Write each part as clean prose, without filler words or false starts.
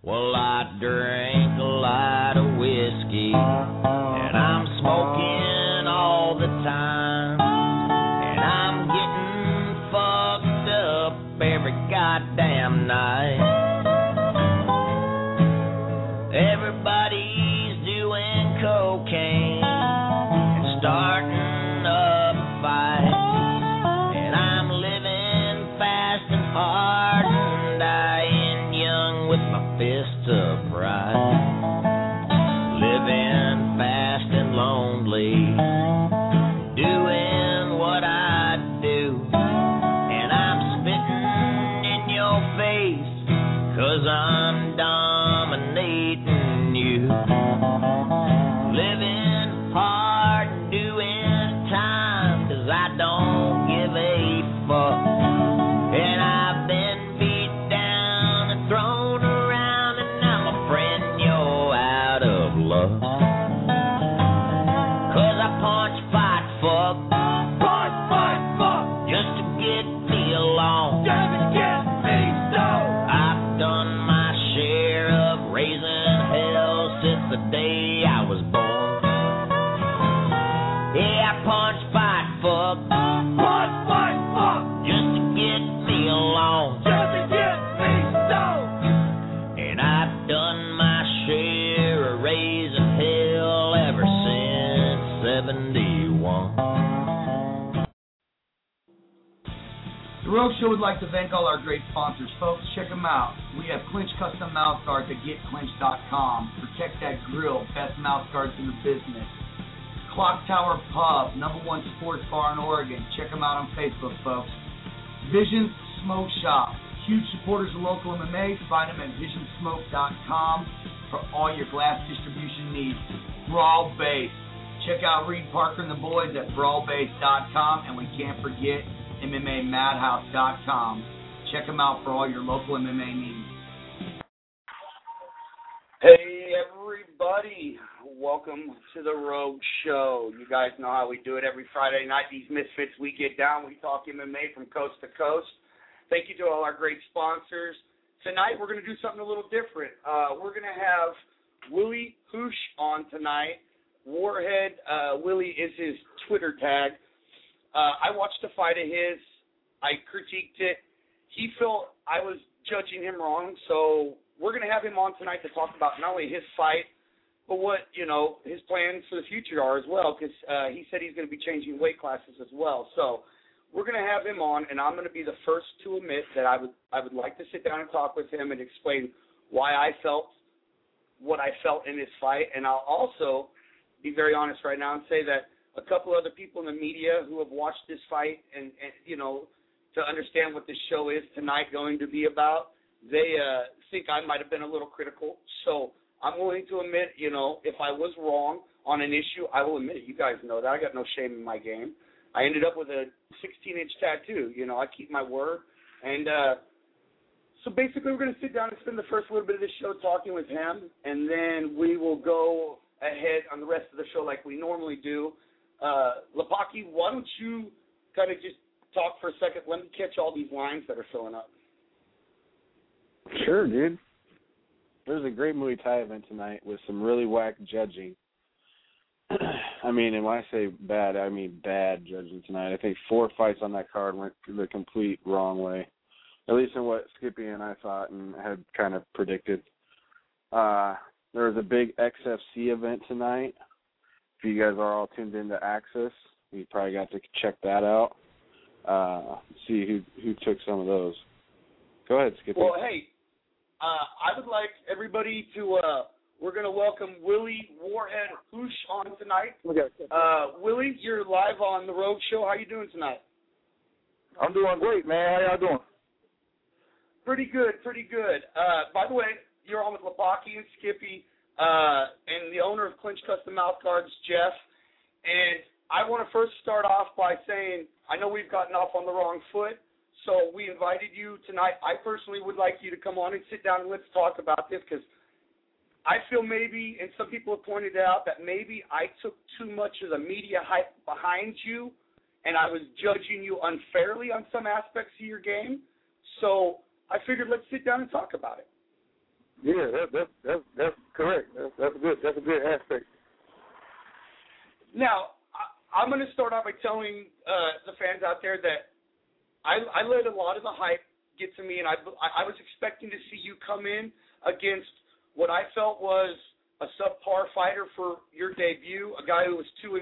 Well, I drink a lot of whiskey, and I'm smoking all the time, and I'm getting fucked up every goddamn night. Everybody's doing cocaine and starting up a fight, and I'm living fast and hard and dying young with my fists upright, living fast and lonely, doing what I do, and I'm spitting in your face, 'cause I'm dominating you, living hard and doing time, 'cause I don't give a fuck, and I've been beat down and thrown around, and I'm a friend you're out of luck, 'cause I punch, fight, fuck, just to get me along, just to get me stoned. I've done my share of raising hell since the day I was born. Yeah, I punch, fight, fuck, just to get me along, just to get me stoned. And I've done my share of raising hell ever since 71. The Rogue Show would like to thank all our great sponsors. Folks, check them out. We have Clinch Custom Mouth Guards at GetClinch.com. Protect that grill. Best mouth guards in the business. Clock Tower Pub, #1 sports bar in Oregon. Check them out on Facebook, folks. Vision Smoke Shop. Huge supporters of local MMA. Find them at visionsmoke.com for all your glass distribution needs. Brawl Base. Check out Reed Parker and the boys at brawlbase.com. And we can't forget MMAmadhouse.com. Check them out for all your local MMA needs. Hey, everybody. Welcome to the Rogue Show. You guys know how we do it every Friday night. These misfits, we get down. We talk MMA from coast to coast. Thank you to all our great sponsors. Tonight, we're going to do something a little different. We're going to have Willie Hoosh on tonight. Warhead, Willie is his Twitter tag. I watched a fight of his. I critiqued it. He felt I was judging him wrong, so we're going to have him on tonight to talk about not only his fight, but what, his plans for the future are as well, because he said he's going to be changing weight classes as well. So we're going to have him on, and I'm going to be the first to admit that I would like to sit down and talk with him and explain why I felt what I felt in his fight, and I'll also be very honest right now and say that a couple other people in the media who have watched this fight and to understand what this show is tonight going to be about, they think I might have been a little critical. So I'm willing to admit, if I was wrong on an issue, I will admit it. You guys know that. I got no shame in my game. I ended up with a 16-inch tattoo. I keep my word. And so basically we're going to sit down and spend the first little bit of this show talking with him, and then we will go ahead on the rest of the show like we normally do. Lepaki, why don't you kind of just talk for a second? Let me catch all these lines that are filling up. Sure, dude. There's a great Muay Thai event tonight with some really whack judging. I mean, and when I say bad, I mean bad judging tonight. I think 4 fights on that card went the complete wrong way, at least in what Skippy and I thought and had kind of predicted. There was a big XFC event tonight. If you guys are all tuned into Axis, you probably got to check that out. See who took some of those. Go ahead, Skippy. Well, hey, I would like everybody to, we're going to welcome Willie Warhead Hoosh on tonight. Willie, you're live on the Rogue Show. How you doing tonight? I'm doing great, man. How y'all doing? Pretty good. By the way, you're on with Lepaki and Skippy, and the owner of Clinch Custom Mouth Guards, Jeff. And I want to first start off by saying I know we've gotten off on the wrong foot, so we invited you tonight. I personally would like you to come on and sit down and let's talk about this, because I feel maybe, and some people have pointed out, that maybe I took too much of the media hype behind you, and I was judging you unfairly on some aspects of your game. So I figured let's sit down and talk about it. Yeah, that's correct. That's good. That's a good aspect. Now, I'm going to start off by telling the fans out there that I let a lot of the hype get to me, and I was expecting to see you come in against what I felt was a subpar fighter for your debut, a guy who was 2-6.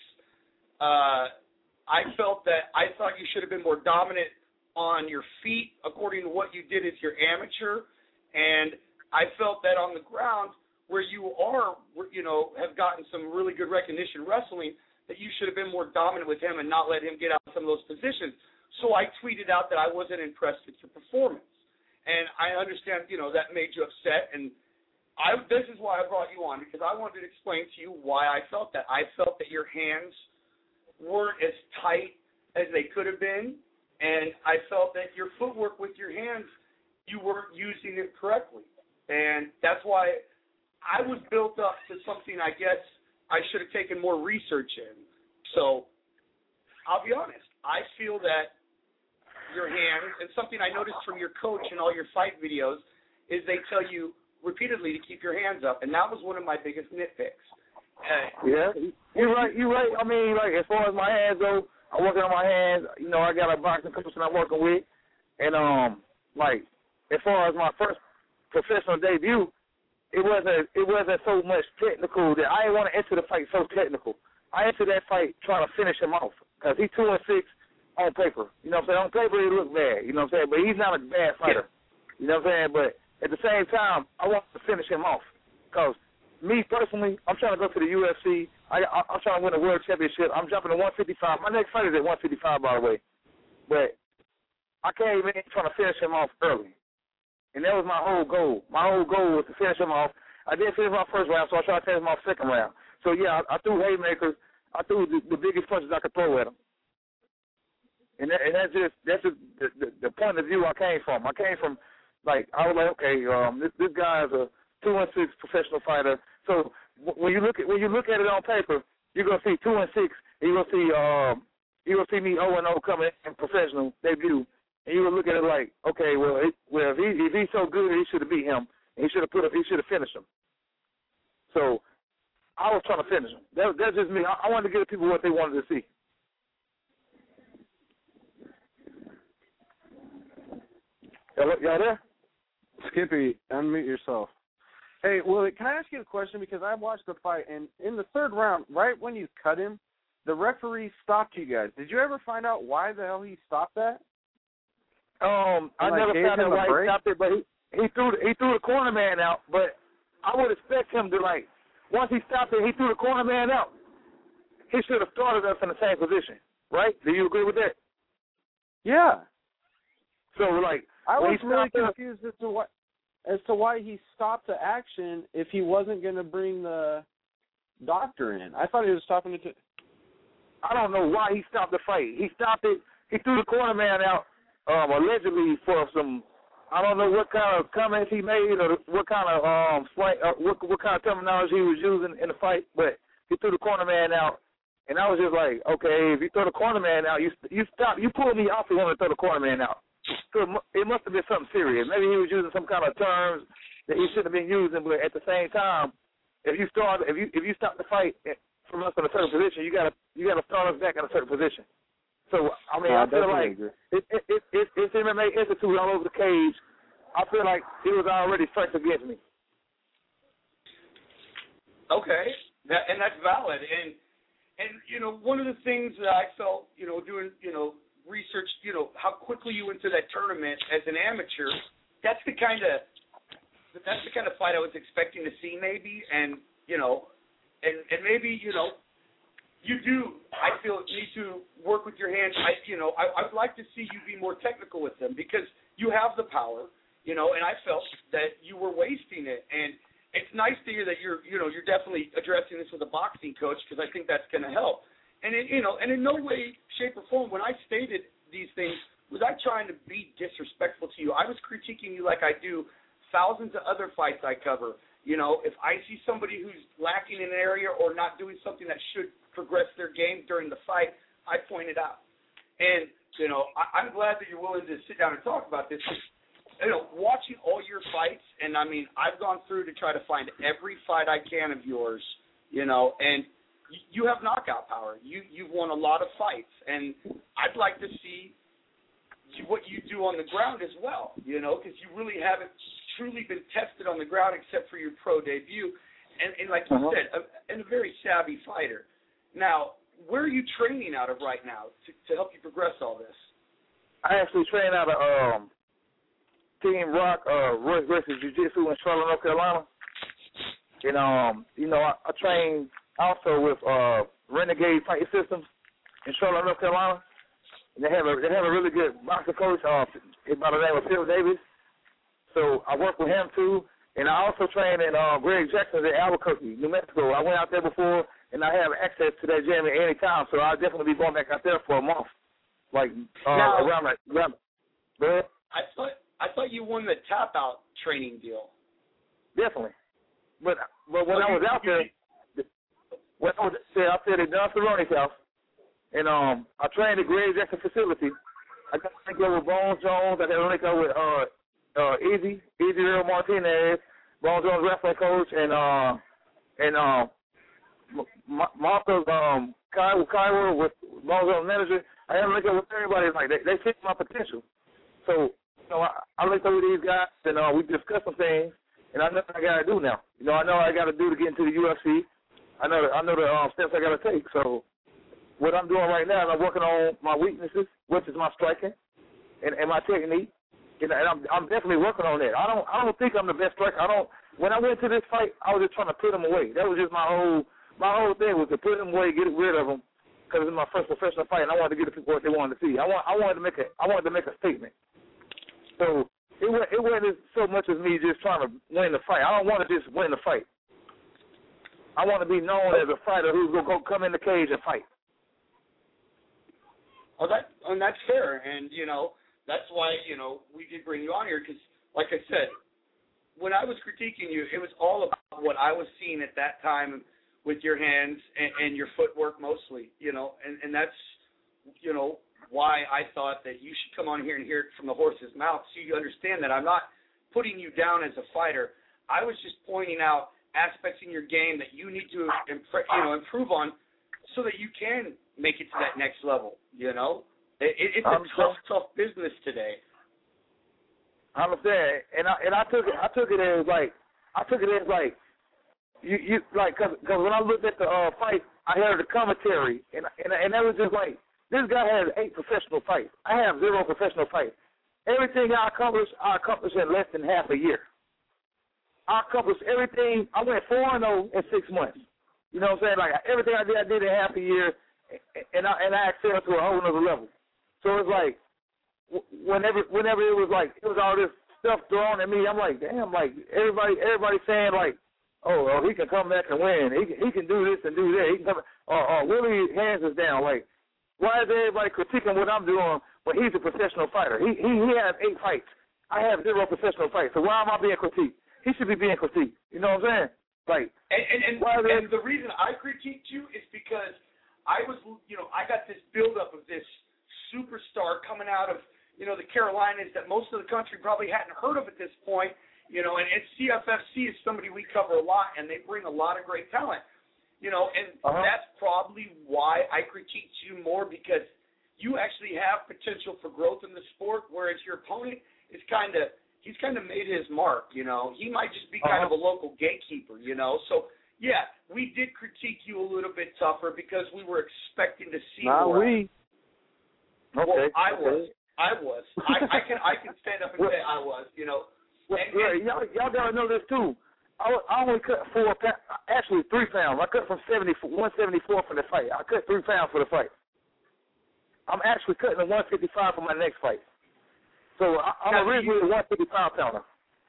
I thought you should have been more dominant on your feet, according to what you did as your amateur, and I felt that on the ground, where you are, have gotten some really good recognition wrestling, that you should have been more dominant with him and not let him get out of some of those positions. So I tweeted out that I wasn't impressed with your performance. And I understand, that made you upset. And this is why I brought you on, because I wanted to explain to you why I felt that. I felt that your hands weren't as tight as they could have been. And I felt that your footwork with your hands, you weren't using it correctly. And that's why I was built up to something I guess I should have taken more research in. So I'll be honest. I feel that your hands, and something I noticed from your coach in all your fight videos, is they tell you repeatedly to keep your hands up, and that was one of my biggest nitpicks. Yeah, you're right. I mean, like, as far as my hands go, I'm working on my hands. I got a boxing coach that I'm working with, and as far as my first professional debut, it wasn't so much technical that I didn't want to enter the fight so technical. I entered that fight trying to finish him off because he's 2-6 on paper. You know what I'm saying? On paper, he look bad. You know what I'm saying? But he's not a bad fighter. You know what I'm saying? But at the same time, I want to finish him off because me personally, I'm trying to go to the UFC. I'm trying to win a world championship. I'm jumping to 155. My next fight is at 155, by the way. But I came in trying to finish him off early. And that was my whole goal. My whole goal was to finish him off. I did finish my first round, so I tried to finish my second round. So, yeah, I threw haymakers. I threw the biggest punches I could throw at him. And that's just the point of view I came from. I came from, I was like, okay, this guy is a 2-6 professional fighter. So when you look at it on paper, you're gonna see 2-6, and you're gonna see me 0-0 coming in professional debut. And you would look at it like, okay, if he's so good, he should have beat him. He should have finished him. So I was trying to finish him. That's just me. I wanted to give people what they wanted to see. Y'all there? Skippy, unmute yourself. Hey, Willie, can I ask you a question? Because I watched the fight, and in the third round, right when you cut him, the referee stopped you guys. Did you ever find out why the hell he stopped that? I never found out why he stopped it, but he threw the corner man out. But I would expect him to, once he stopped it, he threw the corner man out. He should have started us in the same position, right? Do you agree with that? Yeah. So, I was really confused as to why he stopped the action if he wasn't going to bring the doctor in. I thought he was stopping it. I don't know why he stopped the fight. He stopped it. He threw the corner man out. Allegedly for some, I don't know what kind of comments he made or what kind of what kind of terminology he was using in the fight, but he threw the corner man out, and I was just like, okay, if you throw the corner man out, you pulled me off. You want to throw the corner man out, so it must have been something serious. Maybe he was using some kind of terms that he shouldn't have been using, but at the same time, if you stop the fight from us in a certain position, you gotta start us back in a certain position. So, I mean, I feel like it's MMA Institute all over the cage. I feel like he was already fresh against me. Okay, and that's valid. And one of the things that I felt, doing, research, how quickly you went to that tournament as an amateur, that's the kind of fight I was expecting to see maybe. And, and maybe, you do, I feel, need to work with your hands. I'd like to see you be more technical with them because you have the power, and I felt that you were wasting it. And it's nice to hear that you're definitely addressing this with a boxing coach because I think that's going to help. And and in no way, shape, or form, when I stated these things, was I trying to be disrespectful to you. I was critiquing you like I do thousands of other fights I cover. If I see somebody who's lacking in an area or not doing something that should progress their game during the fight, I point it out. And, I'm glad that you're willing to sit down and talk about this. Watching all your fights, and I mean, I've gone through to try to find every fight I can of yours, you know, and you have knockout power. You've won a lot of fights, and I'd like to see what you do on the ground as well, you know, because you really haven't truly been tested on the ground except for your pro debut, and like you said, a very savvy fighter. Now, where are you training out of right now to help you progress all this? I actually train out of Team Rock, Royce Gracie Jiu-Jitsu in Charlotte, North Carolina. And, you know, I train also with Renegade Fight Systems in Charlotte, North Carolina. And they have a really good boxing coach by the name of Phil Davis. So I work with him too. And I also train in Greg Jackson's in Albuquerque, New Mexico. I went out there before, and I have access to that gym at any time. So I'll definitely be going back out there for a month, like around that. Go ahead. I thought you won the tap out training deal. Definitely, but when I was out there, when I was there, I said at Don Cerrone's house, and I trained at Greg Jackson facility. I got to link up with Bones Jones. I got to link up with Easy Real Martinez, Bones Jones wrestling coach, and Marcus Kyle with Bones Jones manager. I had to link up with everybody. Like they see my potential. So, you know, I linked up with these guys, and we discussed some things, and I know what I got to do now. You know, I know what I got to do to get into the UFC. I know the steps I got to take. So, what I'm doing right now is I'm working on my weaknesses, which is my striking and my technique, and I'm definitely working on that. I don't think I'm the best striker. When I went to this fight, I was just trying to put them away. That was just my whole thing was to put them away, get rid of them, because it was my first professional fight, and I wanted to give the people what they wanted to see. I wanted to make a statement. So it wasn't so much as me just trying to win the fight. I don't want to just win the fight. I want to be known as a fighter who's going to go come in the cage and fight. Oh, and that's fair, and, you know, that's why, you know, we did bring you on here, because, like I said, when I was critiquing you, it was all about what I was seeing at that time with your hands and your footwork mostly, you know, and that's, you know, why I thought that you should come on here and hear it from the horse's mouth so you understand that I'm not putting you down as a fighter. I was just pointing out aspects in your game that you need to improve on so that you can make it to that next level, you know. It's a tough business today. I understand, and I took it as like you like because when I looked at the fight, I heard the commentary, and that was just like, this guy has 8 professional fights. I have 0 professional fights. Everything I accomplished in less than half a year. I accomplished everything. I went 4-0 in 6 months. You know what I'm saying? Like everything I did in half a year, and I excelled to a whole other level. So it's like whenever it was like it was all this stuff thrown at me, I'm like, damn, like everybody saying like, oh, he can come back and win. He can do this and do that. He can come. Willie hands us down. Like, why is everybody critiquing what I'm doing when he's a professional fighter? He has 8 fights. I have 0 professional fights. So why am I being critiqued? He should be being critiqued. You know what I'm saying? Like, and the reason I critiqued you is because I was, you know, I got this buildup of this superstar coming out of, you know, the Carolinas that most of the country probably hadn't heard of at this point, you know, and CFFC is somebody we cover a lot, and they bring a lot of great talent, you know, and that's probably why I critiqued you more, because you actually have potential for growth in the sport, whereas your opponent is he's kind of made his mark, you know. He might just be kind of a local gatekeeper, you know. So, yeah, we did critique you a little bit tougher because we were expecting to see more. Okay. Well, I was. I can stand up and say I was, you know. Well, y'all gotta know this too. I only cut 4 pounds, actually 3 pounds. I cut from 174 for the fight. I cut 3 pounds for the fight. I'm actually cutting the 155 for my next fight. So I'm originally a 155 pounder.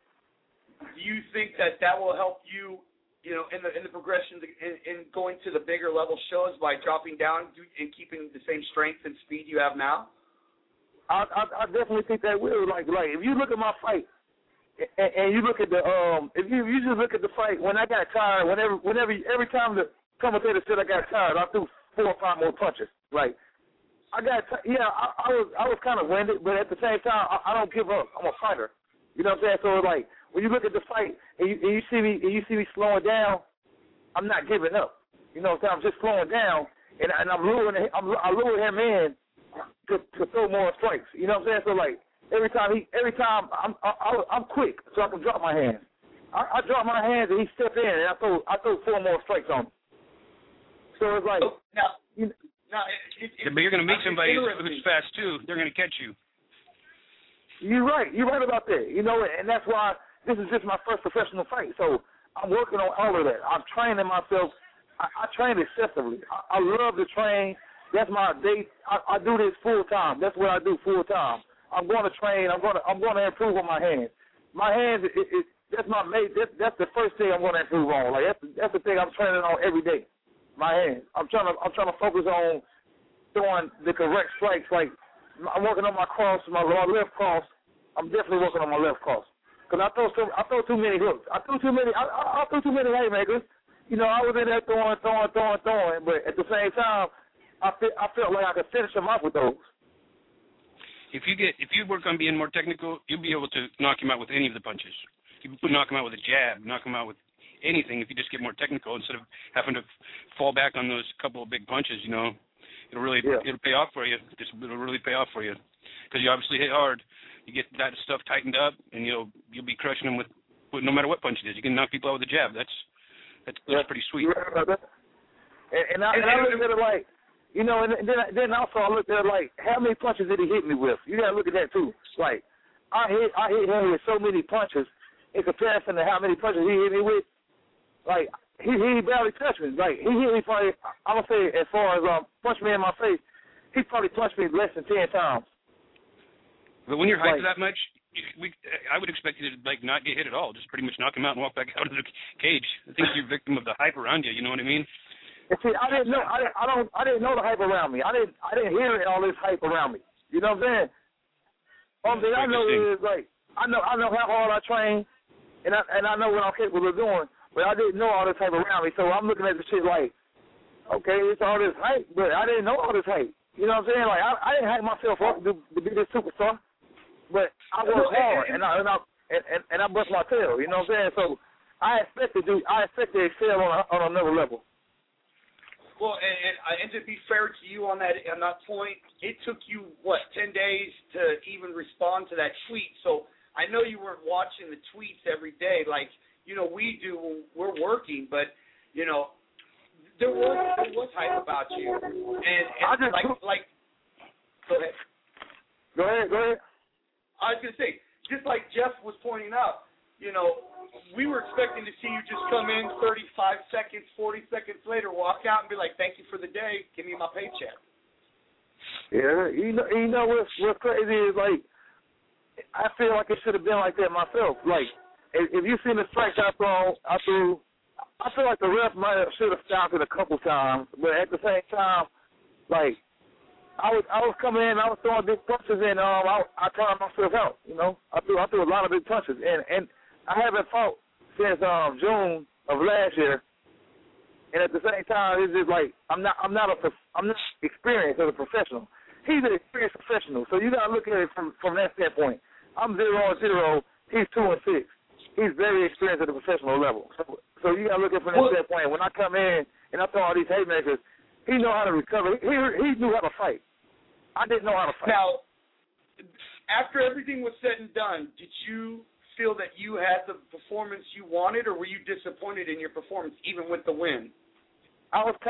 Do you think that will help you, you know, in the progression in going to the bigger level shows by dropping down and keeping the same strength and speed you have now? I definitely think that will. Like if you look at my fight, and you look at the if you just look at the fight, when I got tired, every time the commentator said I got tired, I threw 4 or 5 more punches. Like I was kind of winded, but at the same time, I don't give up. I'm a fighter. You know what I'm saying? So like when you look at the fight and you see me slowing down, I'm not giving up. You know what I'm saying? I'm just slowing down, and I'm luring him in to throw more strikes. You know what I'm saying? So like every time I'm quick, so I can drop my hands. I drop my hands and he step in, and I throw 4 more strikes on him. So it's like but you're going to meet somebody who's fast too. They're going to catch you. You're right about that. You know, and that's why this is just my first professional fight. So I'm working on all of that. I'm training myself. I train excessively. I love to train. That's my day. I do this full time. That's what I do full time. I'm going to train. I'm going to improve on my hands. My hands. That's the first thing I'm going to improve on. Like that's the thing I'm training on every day. My hands. I'm trying to focus on throwing the correct strikes. Like I'm working on my cross, my left cross. I'm definitely working on my left cross because I throw too many hooks. I threw too many haymakers. You know, I was in there throwing, but at the same time, I felt like I could finish him off with those. If you work on being more technical, you'll be able to knock him out with any of the punches. You can knock him out with a jab, knock him out with anything if you just get more technical instead of having to fall back on those couple of big punches. You know, it'll pay off for you. It'll really pay off for you because you obviously hit hard. You get that stuff tightened up, and you'll be crushing them with no matter what punch it is. You can knock people out with a jab. That's pretty sweet. And I looked at it like, you know, and then also I looked at it like, how many punches did he hit me with? You got to look at that too. Like, I hit him with so many punches in comparison to how many punches he hit me with. Like, he barely touched me. Like, he hit me probably, I'm going to say, as far as punch me in my face, he probably punched me less than 10 times. But when you're hyped that much, I would expect you to not get hit at all. Just pretty much knock him out and walk back out of the cage. I think you're a victim of the hype around you. You know what I mean? And see, I didn't know. I didn't know the hype around me. I didn't hear all this hype around me. You know what I'm saying? Only thing I know is I know how hard I train, and I know what I'm capable of doing. But I didn't know all this hype around me. So I'm looking at the shit like, okay, it's all this hype, but I didn't know all this hype. You know what I'm saying? Like I didn't hype myself up to be this superstar. But I work hard and I bust my tail. You know what I'm saying? So I expect to excel on another level. Well, and to be fair to you on that point, it took you 10 days to even respond to that tweet. So I know you weren't watching the tweets every day, like we do when we're working. But there was hype about you, and go ahead. Go ahead. I was going to say, just like Jeff was pointing out, we were expecting to see you just come in 35 seconds, 40 seconds later, walk out and be like, thank you for the day, give me my paycheck. Yeah, you know what's crazy is, like, I feel like it should have been like that myself. Like, if you seen the strikes I threw, I feel like the ref should have stopped it a couple times, but at the same time, like, I was coming in, I was throwing big punches, and I tired myself out. I threw a lot of big punches, and I haven't fought since June of last year. And at the same time, it's just like I'm not experienced as a professional. He's an experienced professional, so you gotta look at it from that standpoint. I'm 0-0. He's 2-6. He's very experienced at the professional level. So you gotta look at it from that standpoint. When I come in and I throw all these haymakers, he know how to recover. He knew how to fight. I didn't know how to fight. Now, after everything was said and done, did you feel that you had the performance you wanted, or were you disappointed in your performance, even with the win? I was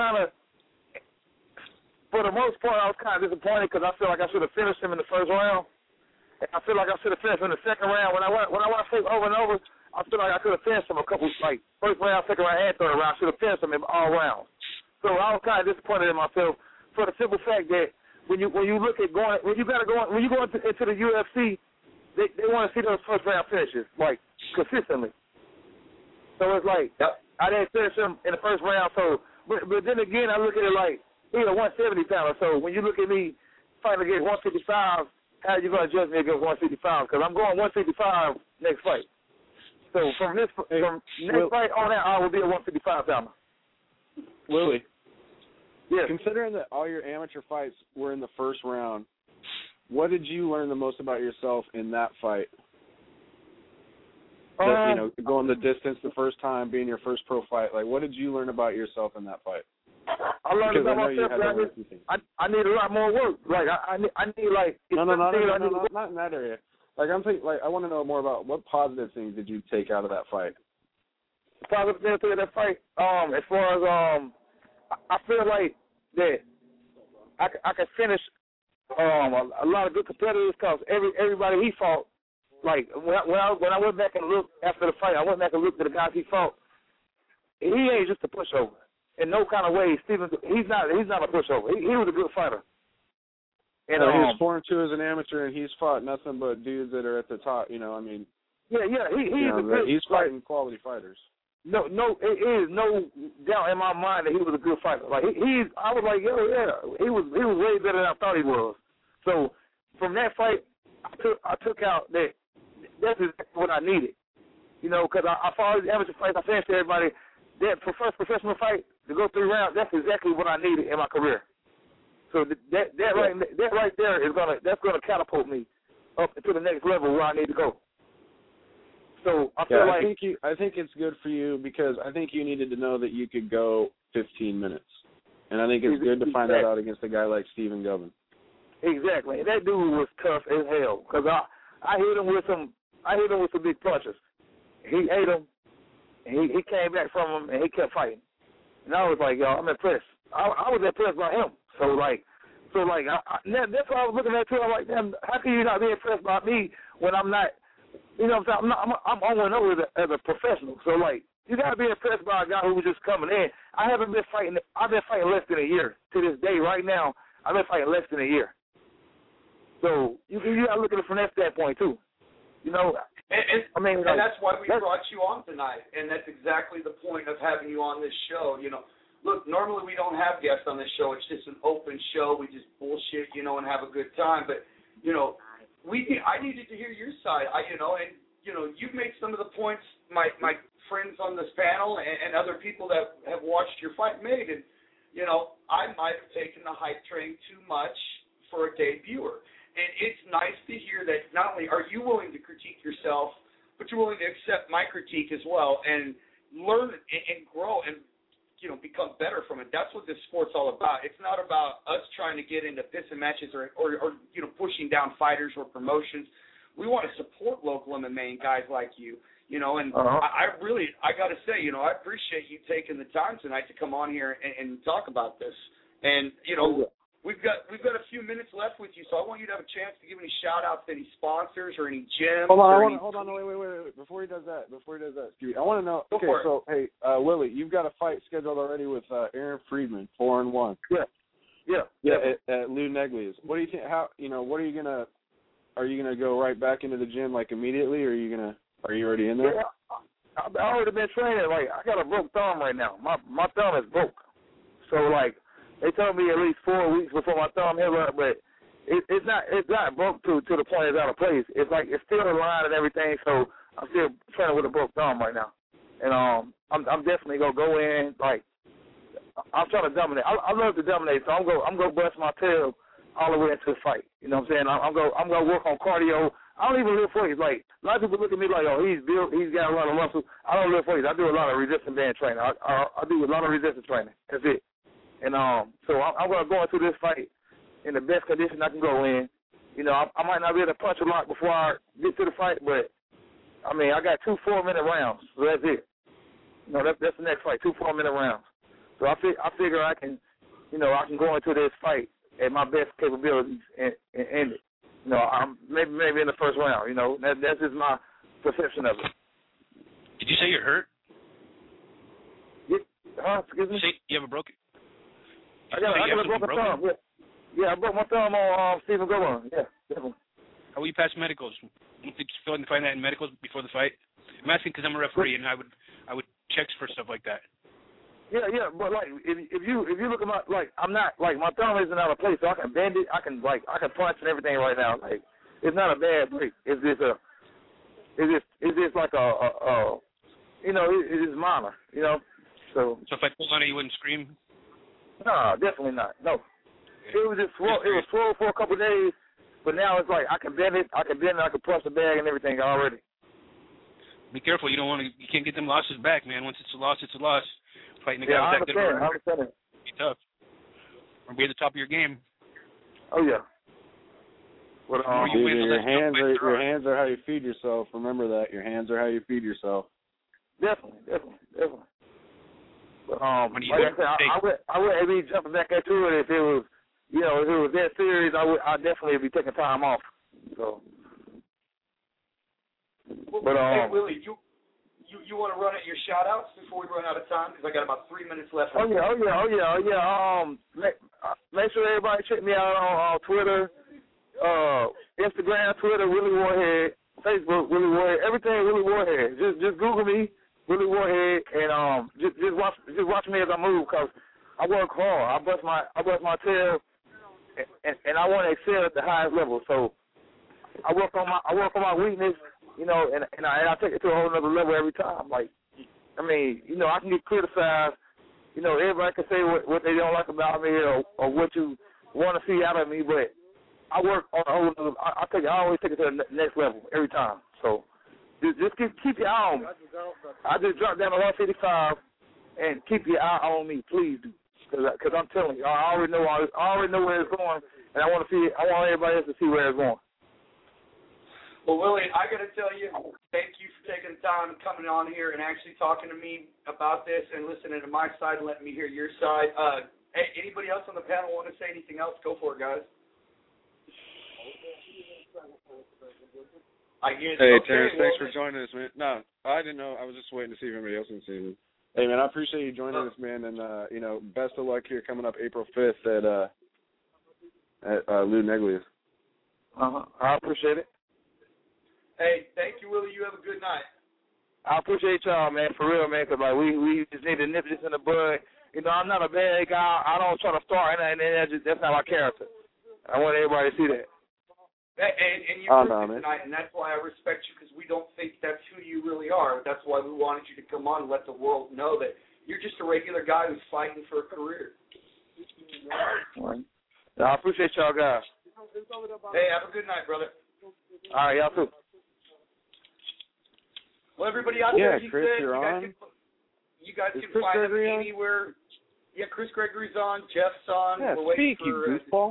for the most part, I was kind of disappointed because I feel like I should have finished him in the first round. And I feel like I should have finished him in the second round. When I watch tape over and over, I feel like I could have finished him a couple, like, first round, second round, and third round. I should have finished him in all rounds. So I was kind of disappointed in myself for the simple fact that when you look at when you go into the UFC, they want to see those first round finishes, like, consistently. So it's like, I didn't finish him in the first round. So, but then again, I look at it like he's a 170 pounder. So when you look at me fighting against 155, how are you going to judge me against 155? Because I'm going 155 next fight. So from next fight on out, I will be a 155 pounder. Willie. Yeah. Considering that all your amateur fights were in the first round, what did you learn the most about yourself in that fight? Going the distance the first time, being your first pro fight. Like, what did you learn about yourself in that fight? I learned about myself. I need a lot more work. Like I need like no, not in that area. Like I'm thinking, like I want to know more about what positive things did you take out of that fight. Positive things out of that fight. As far as I feel like that I can finish a lot of good competitors because everybody he fought. Like when I went back and looked after the fight, I went back and looked at the guys he fought. He ain't just a pushover. In no kind of way, Steven. He's not a pushover. He was a good fighter. And he was 4-2 as an amateur, and he's fought nothing but dudes that are at the top. You know, I mean. Yeah. He's fighting quality fighters. No, it is no doubt in my mind that he was a good fighter. Like I was like, he was way better than I thought he was. So from that fight, I took out that that's exactly what I needed. You know, because I fought these amateur fights. I finished everybody. That first professional fight to go 3 rounds, that's exactly what I needed in my career. So that right there is gonna catapult me up to the next level where I need to go. So I feel like I think it's good for you because I think you needed to know that you could go 15 minutes, and I think it's good to find that out against a guy like Stephen Govan. Exactly, and that dude was tough as hell because I hit him with some big punches. He ate him. He came back from him, and he kept fighting. And I was like, yo, I'm impressed. I was impressed by him. So that's what I was looking at, too. I'm like, damn, how can you not be impressed by me when I'm not, you know what I'm saying? I'm on over as a professional. So, like, you got to be impressed by a guy who was just coming in. I've been fighting less than a year. To this day, right now, I've been fighting less than a year. So you got to look at it from that standpoint, too. You know, and that's why we brought you on tonight, and that's exactly the point of having you on this show. You know, look, normally we don't have guests on this show. It's just an open show. We just bullshit, you know, and have a good time. But, you know, I needed to hear your side. You've made some of the points my friends on this panel and other people that have watched your fight made. And, you know, I might have taken the hype train too much for a debuter. And it's nice to hear that not only are you willing to critique yourself, but you're willing to accept my critique as well and learn and grow and, you know, become better from it. That's what this sport's all about. It's not about us trying to get into pissing matches or you know, pushing down fighters or promotions. We want to support local MMA and guys like you, you know, and I got to say, you know, I appreciate you taking the time tonight to come on here and talk about this. And, you know, We've got a few minutes left with you, so I want you to have a chance to give any shout-outs to any sponsors or any gyms. Hold on, wait. Before he does that, excuse me, I want to know. Okay, so hey, Willie, you've got a fight scheduled already with Aaron Friedman, 4-1. Yeah. At Lou Neglia's. What do you think? Are you gonna go right back into the gym like immediately, or are you already in there? Yeah, I've already been training. Like I got a broke thumb right now. My thumb is broke, so like. They told me at least 4 weeks before my thumb healed up, but it's not broke to the point it's out of place. It's like it's still aligned and everything, so I'm still training with a broke thumb right now. And I'm definitely gonna go in like I'm trying to dominate. I love to dominate, so I'm gonna bust my tail all the way into the fight. You know what I'm saying? I'm gonna work on cardio. I don't even lift weights. Like a lot of people look at me like, oh, he's built, he's got a lot of muscle. I don't lift weights. I do a lot of resistance band training. I do a lot of resistance training. That's it. And so I'm going to go into this fight in the best condition I can go in. You know, I might not be able to punch a lot before I get to the fight, but, I mean, I got 2 4-minute rounds, so that's it. You know, that's the next fight, 2 4-minute rounds. So I figure I can go into this fight at my best capabilities and end it. You know, maybe in the first round, you know. That's just my perception of it. Did you say you're hurt? Excuse me? You have a broken... I got a broken thumb. Yeah, I broke my thumb on Stephen Govan. Yeah, definitely. How will you pass medicals? Did you go ahead and find that in medicals before the fight? I'm asking because I'm a referee and I would check for stuff like that. Yeah, but like if you look at my I'm not like my thumb isn't out of place, so I can bend it. I can punch and everything right now. Like it's not a bad break. It's just like a you know, it's minor. You know, so if I pulled on it, you wouldn't scream. No, definitely not. No. It was just swole. It was swole for a couple of days, but now it's like I can bend it, I can punch the bag and everything already. Be careful. You can't get them losses back, man. Once it's a loss, it's a loss. Fighting the guy I with that good understand it. be tough. Or be at the top of your game. Oh yeah. But your hands are how you feed yourself. Remember that. Your hands are how you feed yourself. Definitely. But I wouldn't be jumping back into it if it was, if it was that serious. I'd definitely be taking time off. So. But hey, Willie, you want to run at your shout-outs before we run out of time? Because I got about 3 minutes left. Oh yeah. Make sure everybody check me out on Twitter, Instagram, Twitter, Willie Warhead, Facebook, Willie Warhead, everything Willie Warhead. Just Google me, Willie Warhead, and just watch me as I move, because I work hard. I bust my tail, and I want to excel at the highest level. So I work on my weakness, and I take it to a whole other level every time. Like, I can get criticized. Everybody can say what they don't like about me or what you want to see out of me, but I work on a whole other. I always take it to the next level every time. So just keep your eye on me. I just dropped down to 155, and keep your eye on me, please do, because I'm telling you, I already know where it's going, and I want everybody else to see where it's going. Well, Willie, I got to tell you, thank you for taking the time and coming on here and actually talking to me about this and listening to my side and letting me hear your side. Hey, anybody else on the panel want to say anything else? Go for it, guys. Hey, Terrence, thanks for joining us, man. No, I didn't know. I was just waiting to see if anybody else was seeing it. Hey, man, I appreciate you joining us, man, and, best of luck here coming up April 5th at Lou Neglia's. I appreciate it. Hey, thank you, Willie. You have a good night. I appreciate y'all, man, for real, man, because we just need to nip this in the bud. I'm not a bad guy. I don't try to start, and that's not my character. I want everybody to see that. And you proved it tonight, and that's why I respect you, because we don't think that's who you really are. That's why we wanted you to come on and let the world know that you're just a regular guy who's fighting for a career. I appreciate y'all guys. Hey, have a good night, brother. All right, y'all too. Well, everybody out there, Chris, you're on. You guys can find him anywhere. Yeah, Chris Gregory's on. Jeff's on. Yeah, we're waiting you goofball.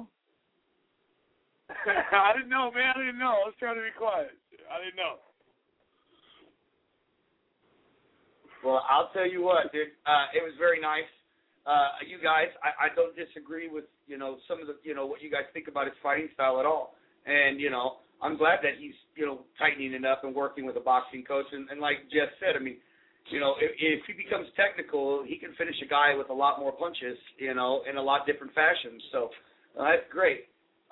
I didn't know, man. I didn't know. I was trying to be quiet. I didn't know. Well, I'll tell you what, dude. It was very nice. You guys, I don't disagree with, some of the, what you guys think about his fighting style at all. And, I'm glad that he's, tightening it up and working with a boxing coach. And like Jeff said, I mean, if he becomes technical, he can finish a guy with a lot more punches, in a lot different fashions. So that's great.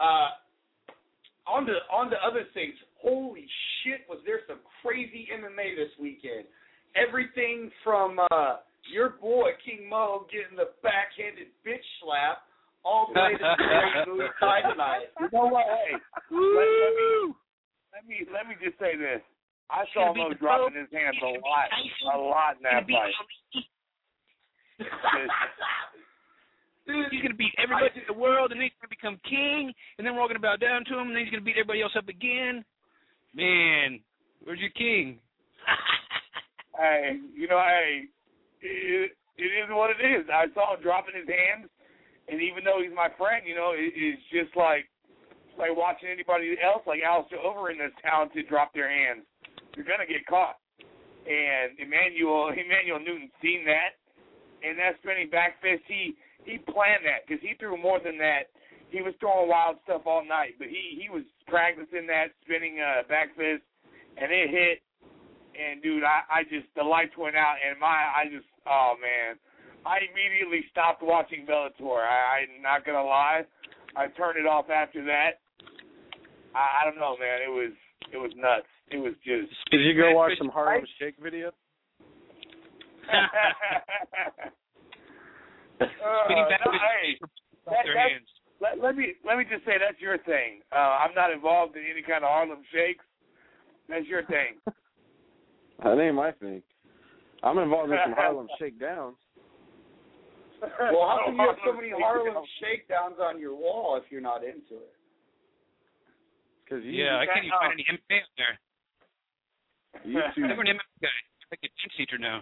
On to other things. Holy shit, was there some crazy MMA this weekend. Everything from your boy, King Mo, getting the backhanded bitch slap, all the way to the great Muay Thai tonight. You know what? Hey, let me just say this. I saw Mo dropping his hands a lot in that fight. Dude, he's going to beat everybody in the world, and then he's going to become king, and then we're all going to bow down to him, and then he's going to beat everybody else up again. Man, where's your king? Hey, it is what it is. I saw him dropping his hands, and even though he's my friend, it's just like watching anybody else, like Alistair Overeem, that's talented, drop their hands. You're going to get caught. And Emmanuel Newton's seen that, and that spinning back fist, he planned that, because he threw more than that. He was throwing wild stuff all night, but he was practicing that spinning back fist, and it hit. And, dude, the lights went out, and oh, man. I immediately stopped watching Bellator. I'm not going to lie. I turned it off after that. I don't know, man. It was nuts. It was just... Did you go watch some Harlem Shake video? Let me just say, that's your thing. I'm not involved in any kind of Harlem Shakes. That's your thing. That ain't my thing. I'm involved in some Harlem Shakedowns. Well, how come you have so many Harlem Shakedowns on your wall if you're not into it? I can't even find any MMA there. YouTube. Yeah, it's like a 10-seater now.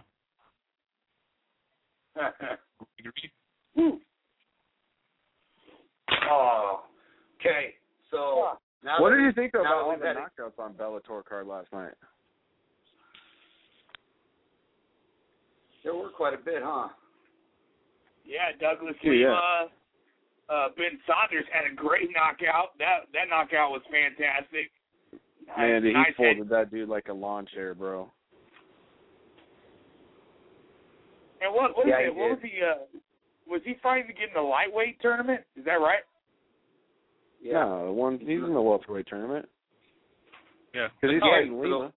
Oh, okay. So now What did you think about now all we've the had knockouts on Bellator card last night? there were quite a bit, huh? Yeah, Douglas Yeah. Lima, Ben Saunders had a great knockout. That knockout was fantastic. Man, dude, Nice he folded that dude like a lawn chair, bro. And what Yeah, is it? he What was did. he? Was he fighting to get in the lightweight tournament? Is that right? Yeah. No, he's in the welterweight tournament. Yeah. Because he's Oh, fighting for Lima.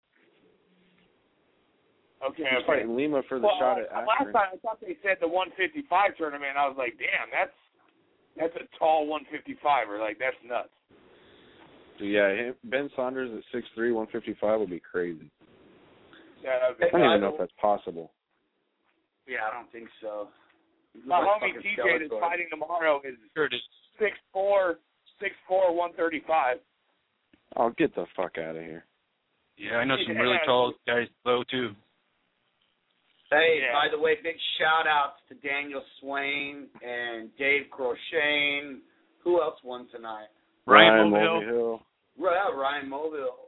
Okay. He's fighting Lima for the shot at last Akron. time I thought they said the 155 tournament. I was like, damn, that's a tall 155er. Like, that's nuts. So yeah, Ben Saunders at 6'3", 155 would be crazy. Yeah, I don't even know if that's possible. Yeah, I don't think so. my Like homie fucking TJ that's Skeletor. fighting tomorrow is Sure it is. 6'4", 135. Oh, get the fuck out of here. Yeah, I know some really tall guys low too. Hey, Yeah. by the way, big shout outs to Daniel Swain and Dave Crochane. Who else won tonight? Ryan Mulvihill. Mulvihill. Ryan Mulvihill.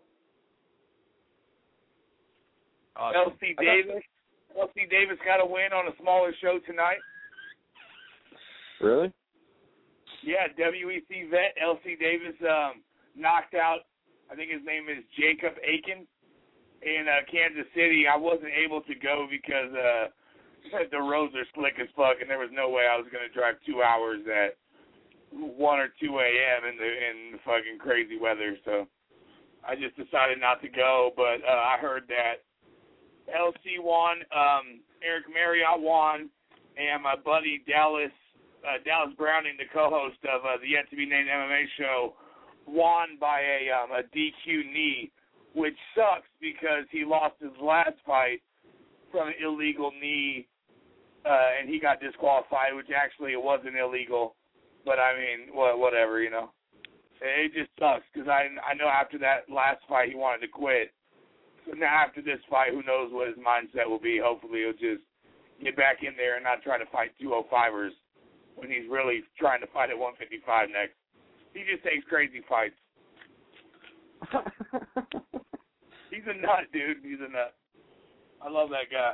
Awesome. LC Davis got a win on a smaller show tonight. Really? Yeah, WEC vet LC Davis knocked out, I think his name is Jacob Aiken in Kansas City. I wasn't able to go because the roads are slick as fuck, and there was no way I was going to drive 2 hours at 1 or 2 a.m. in the fucking crazy weather. So I just decided not to go. But I heard that LC won, Eric Marriott won, and my buddy Dallas Browning, the co-host of the Yet to Be Named MMA show, won by a DQ knee, which sucks because he lost his last fight from an illegal knee, and he got disqualified, which actually it wasn't illegal. But, I mean, whatever, you know. It just sucks because I know after that last fight he wanted to quit. So now after this fight, who knows what his mindset will be. Hopefully he'll just get back in there and not try to fight 205ers when he's really trying to fight at 155 next. He just takes crazy fights. He's a nut, dude. He's a nut. I love that guy.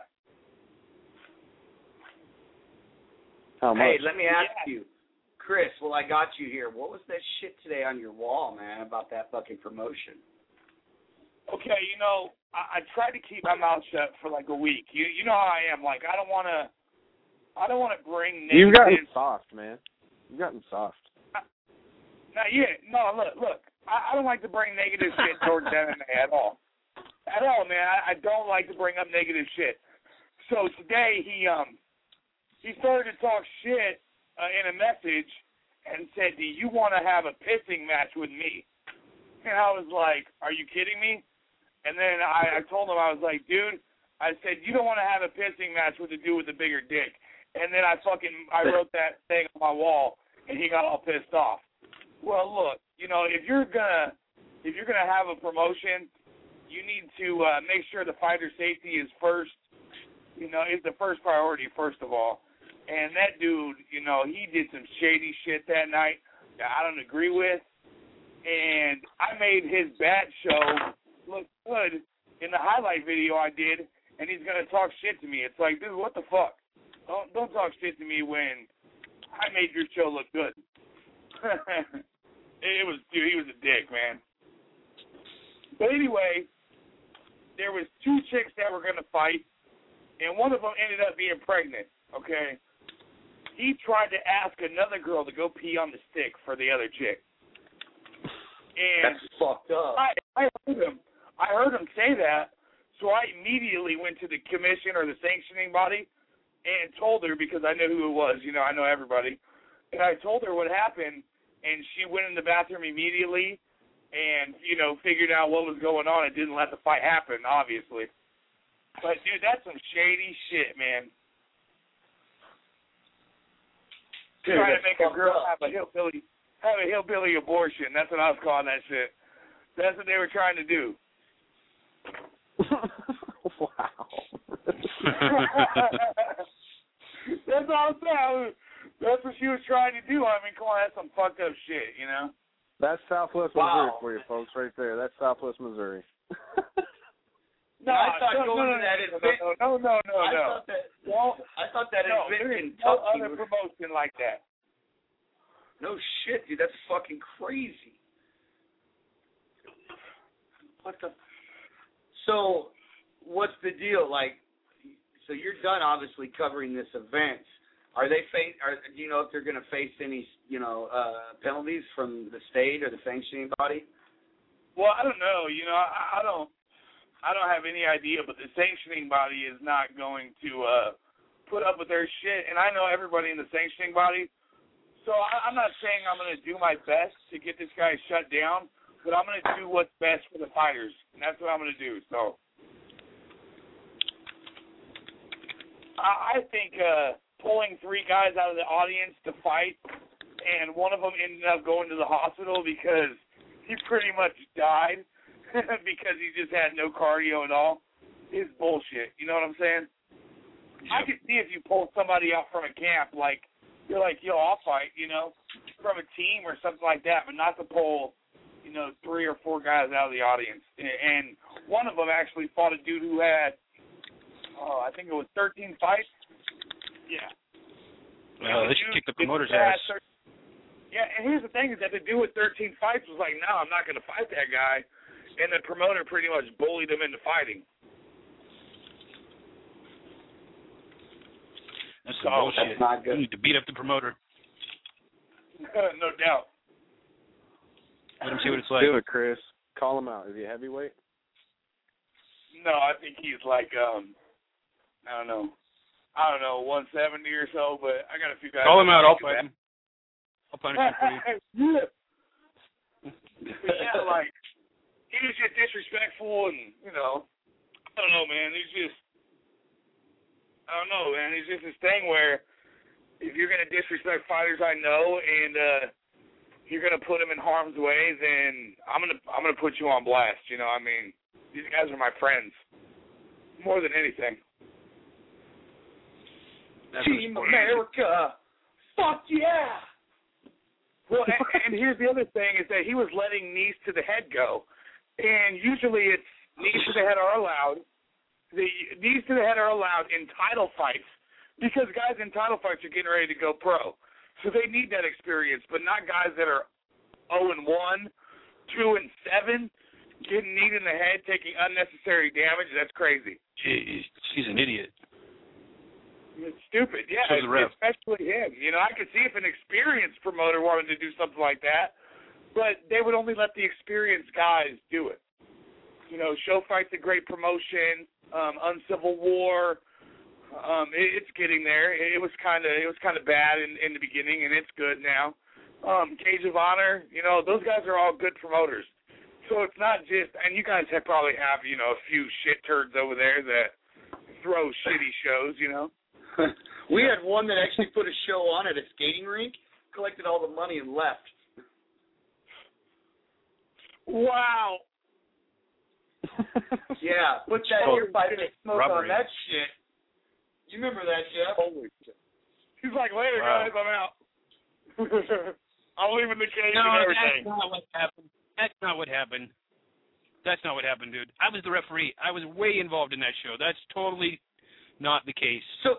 How much? Hey, let me ask you, Chris, well, I got you here. What was that shit today on your wall, man, about that fucking promotion? Okay, you know, I tried to keep my mouth shut for like a week. You know how I am. Like, I don't want to bring negative. You've gotten soft, man. You've gotten soft. Look. I don't like to bring negative shit towards MMA at all. At all, man. I don't like to bring up negative shit. So today he started to talk shit in a message and said, "Do you want to have a pissing match with me?" And I was like, "Are you kidding me?" And then I told him, I was like, "Dude," I said, "you don't want to have a pissing match with the dude with the bigger dick." And then I wrote that thing on my wall, and he got all pissed off. Well, look, you know, if you're gonna have a promotion, you need to make sure the fighter safety is first. You know, is the first priority first of all. And that dude, you know, he did some shady shit that night that I don't agree with. And I made his bad show look good in the highlight video I did, and he's gonna talk shit to me. It's like, dude, what the fuck? Don't talk shit to me when I made your show look good. Dude, he was a dick, man. But anyway, there was 2 chicks that were gonna fight, and one of them ended up being pregnant. Okay, he tried to ask another girl to go pee on the stick for the other chick. And that's fucked up. I heard him say that, so I immediately went to the commission or the sanctioning body and told her, because I knew who it was. You know, I know everybody. And I told her what happened, and she went in the bathroom immediately and, you know, figured out what was going on and didn't let the fight happen, obviously. But, dude, that's some shady shit, man. Dude, trying to make a girl up. have a hillbilly abortion. That's what I was calling that shit. That's what they were trying to do. Wow. That's all I'm saying. That's what she was trying to do. I mean, come on, that's some fucked up shit, you know? That's Southwest Missouri for you folks right there. That's Southwest Missouri. No, I thought going to that event. No. I thought that event in no Kentucky other promotion like that. No shit, dude. That's fucking crazy. What the? So, what's the deal? Like, so you're done, obviously, covering this event. Are they do you know if they're going to face any, penalties from the state or the sanctioning body? Well, I don't know. You know, I don't have any idea, but the sanctioning body is not going to put up with their shit, and I know everybody in the sanctioning body. So I'm not saying I'm going to do my best to get this guy shut down, but I'm going to do what's best for the fighters, and that's what I'm going to do. So I think pulling 3 guys out of the audience to fight, and one of them ended up going to the hospital because he pretty much died because he just had no cardio at all, is bullshit. You know what I'm saying? Yep. I could see if you pull somebody out from a camp, like, you're like, yo, I'll fight, from a team or something like that, but not to pull, 3 or 4 guys out of the audience. And one of them actually fought a dude who had, I think it was 13 fights. Yeah. Well, they should kick the promoter's ass. Yeah, and here's the thing is that the dude with 13 fights was like, no, I'm not going to fight that guy. And the promoter pretty much bullied him into fighting. That's some bullshit. That's not good. You need to beat up the promoter. No doubt. Let him see what it's like. Do it, Chris. Call him out. Is he a heavyweight? No, I think he's like, I don't know, 170 or so, but I got a few guys. Call him out. I'll fight him. I'll punish him for you. Yeah, like, he was just disrespectful and, I don't know, man. He's just, It's just this thing where if you're going to disrespect fighters I know and you're going to put them in harm's way, then I'm gonna put you on blast, These guys are my friends more than anything. Team America. Fuck yeah. Well, and here's the other thing is that he was letting knees to the head go. And usually it's knees to the head are allowed. The knees to the head are allowed in title fights because guys in title fights are getting ready to go pro. So they need that experience, but not guys that are 0-1, 2-7, getting kneed in the head, taking unnecessary damage. That's crazy. Jeez, he's an idiot. It's stupid, yeah, so especially him. I could see if an experienced promoter wanted to do something like that, but they would only let the experienced guys do it. Show Fight's a great promotion, Uncivil War. It's getting there. It was kind of bad in the beginning, and it's good now. Cage of Honor, those guys are all good promoters. So it's not just, and you guys probably have, a few shit turds over there that throw shitty shows, We had one that actually put a show on at a skating rink, collected all the money, and left. Wow. Yeah, put that earbud and smoke on that shit. You remember that, Jeff? Holy shit. He's like, later, guys, I'm out. I'm leaving the cage and everything. That's not what happened. That's not what happened, dude. I was the referee. I was way involved in that show. That's totally not the case. So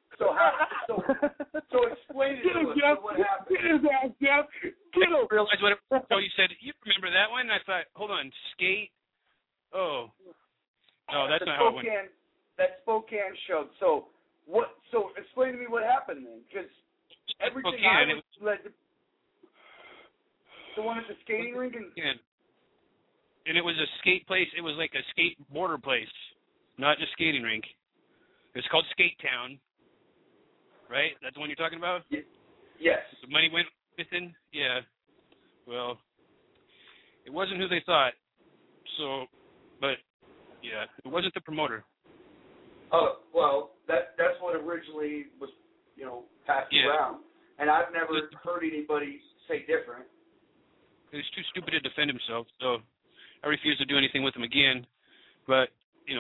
explain it to us. What happened? Get his ass, Jeff. Get him. Realize what it was. So you said, you remember that one? I thought, hold on, skate? Oh. No, that's not how it went. That Spokane show. So explain to me what happened then, because everything Spokane, led to the one at the skating rink. And it was a skate place. It was like a skateboarder place, not just skating rink. It's called Skate Town, right? That's the one you're talking about? Yes. The money went missing? Yeah. Well, it wasn't who they thought. So, but, yeah, it wasn't the promoter. Oh, well, that's what originally was, passed around. And I've never heard anybody say different. He was too stupid to defend himself, so I refused to do anything with him again. But,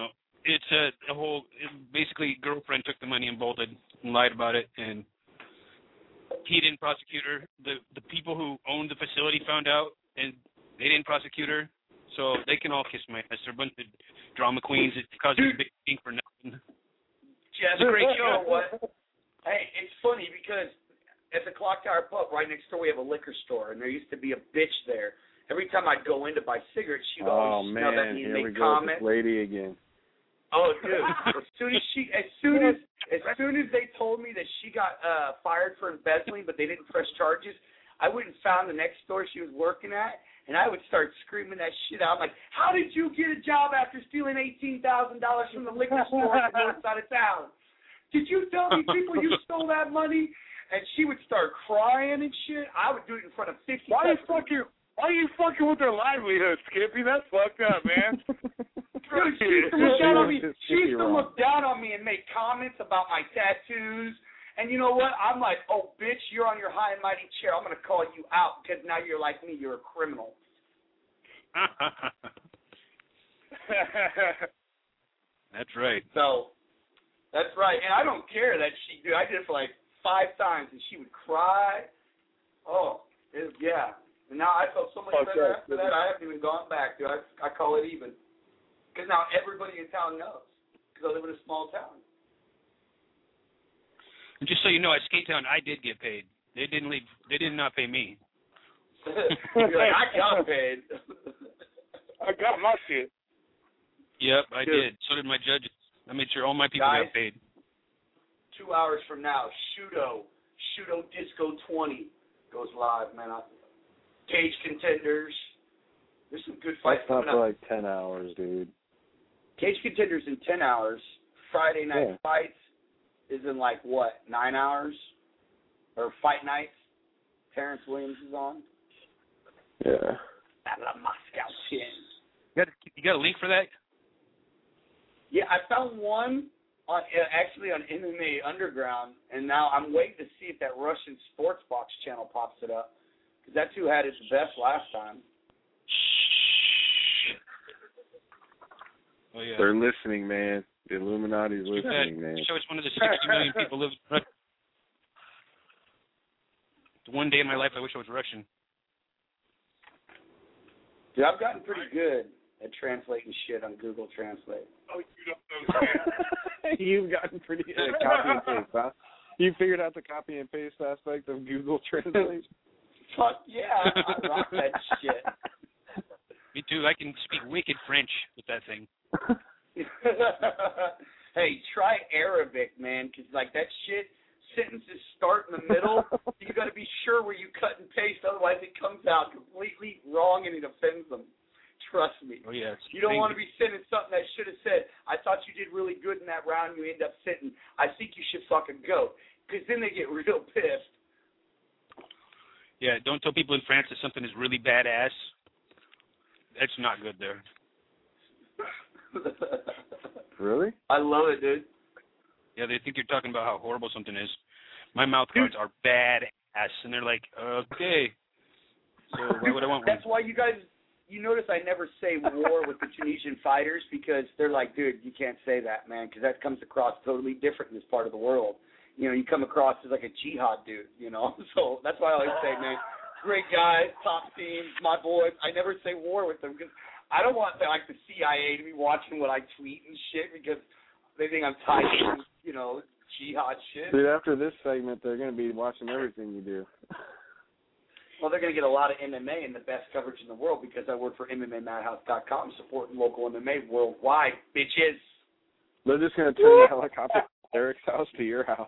It's a whole. Basically, girlfriend took the money and bolted and lied about it, and he didn't prosecute her. The people who owned the facility found out, and they didn't prosecute her. So they can all kiss my ass. They're a bunch of drama queens. It causes a big thing for nothing. Jess, It's a great you know show. what? Hey, it's funny because at the Clock Tower Pub right next door we have a liquor store, and there used to be a bitch there. Every time I'd go in to buy cigarettes, she'd always smell at me and here we make go with comments. this lady again. Oh, dude! as soon as they told me that she got fired for embezzling, but they didn't press charges, I went and found the next store she was working at, and I would start screaming that shit out. I'm like, "How did you get a job after stealing $18,000 from the liquor store on the north side of town? Did you tell these people you stole that money?" And she would start crying and shit. I would do it in front of 50. Why are you fucking with their livelihood, Skippy? That's fucked up, man. Dude, she used to look down on me. She used to look down on me and make comments about my tattoos. And you know what? I'm like, "Oh, bitch, you're on your high and mighty chair. I'm going to call you out because now you're like me. You're a criminal." That's right. So, that's right. And I don't care that she, dude, I did it for like 5 times and she would cry. Oh, yeah. And now I felt so much better after that. I haven't even gone back, dude. I call it even. Because now everybody in town knows. Because I live in a small town. And just so you know, at Skate Town, I did get paid. They didn't leave. They did not pay me. You're like, I got paid. I got my shit. Yep, I did. So did my judges. I made sure all my people got paid. 2 hours from now, Shudo Disco 20 goes live, man. Cage Contenders. There's some good fights That's not coming for up. like 10 hours, dude. Cage Contenders in 10 hours. Friday Night Fights is in like, what, 9 hours? Or Fight Nights. Terrence Williams is on. Yeah. Battle of Moscow 10. You got a link for that? Yeah, I found one on MMA Underground, and now I'm waiting to see if that Russian Sports Box channel pops it up, because that's who had its best last time. Oh yeah. They're listening, man. The Illuminati's listening, man. Show us one of the 60 million people live. One day in my life, I wish I was Russian. Dude, I've gotten pretty good at translating shit on Google Translate. Oh, you don't understand. You've gotten pretty good at copy and paste, huh? You figured out the copy and paste aspect of Google Translate? Fuck yeah, I rock that shit. Me too. I can speak wicked French with that thing. Hey, try Arabic, man, because like that shit, sentences start in the middle. You got to be sure where you cut and paste, otherwise it comes out completely wrong and it offends them. Trust me. Oh yeah. You don't want to be sending something that should have said, "I thought you did really good in that round." You end up sending, "I think you should fucking go," because then they get real pissed. Yeah, don't tell people in France that something is really badass. That's not good there. Really? I love it, dude. Yeah, they think you're talking about how horrible something is. My mouth guards are badass, and they're like, okay. So why would I want one? That's why you guys, you notice I never say war with the Tunisian fighters, because they're like, dude, you can't say that, man, because that comes across totally different in this part of the world. You know, you come across as like a jihad dude, you know. So that's why I always say, man, great guys, top teams, my boys. I never say war with them because I don't want like the CIA to be watching what I tweet and shit, because they think I'm tied to, you know, jihad shit. Dude, after this segment, they're going to be watching everything you do. Well, they're going to get a lot of MMA and the best coverage in the world, because I work for MMAMadhouse.com, supporting local MMA worldwide, bitches. They're just going to turn the helicopter from Eric's house to your house.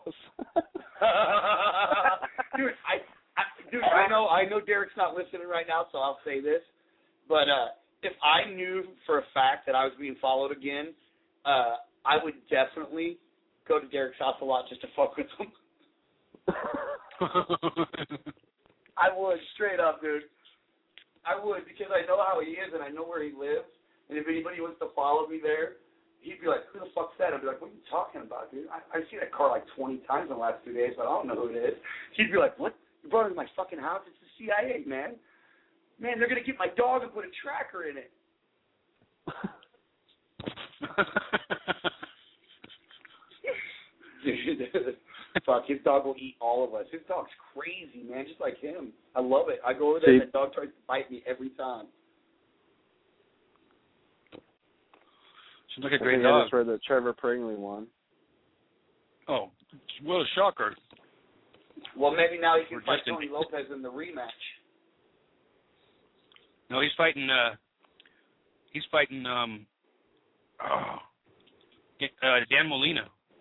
Dude, I know Derek's not listening right now, so I'll say this. But if I knew for a fact that I was being followed again, I would definitely go to Derek's house a lot just to fuck with him. I would, straight up, dude. I would, because I know how he is and I know where he lives. And if anybody wants to follow me there, he'd be like, "Who the fuck's that?" I'd be like, "What are you talking about, dude? I've seen that car like 20 times in the last 2 days, but I don't know who it is." He'd be like, "What? You brought it to my fucking house? It's the CIA, man. Man, they're going to get my dog and put a tracker in it." Dude, fuck, his dog will eat all of us. His dog's crazy, man, just like him. I love it. I go over there and the dog tries to bite me every time. Seems like a great I dog. just read that Trevor Pringley won. Oh, what a shocker. Well, maybe now he can Or fight Justin. Tony Lopez in the rematch. No, he's fighting Dan Molina.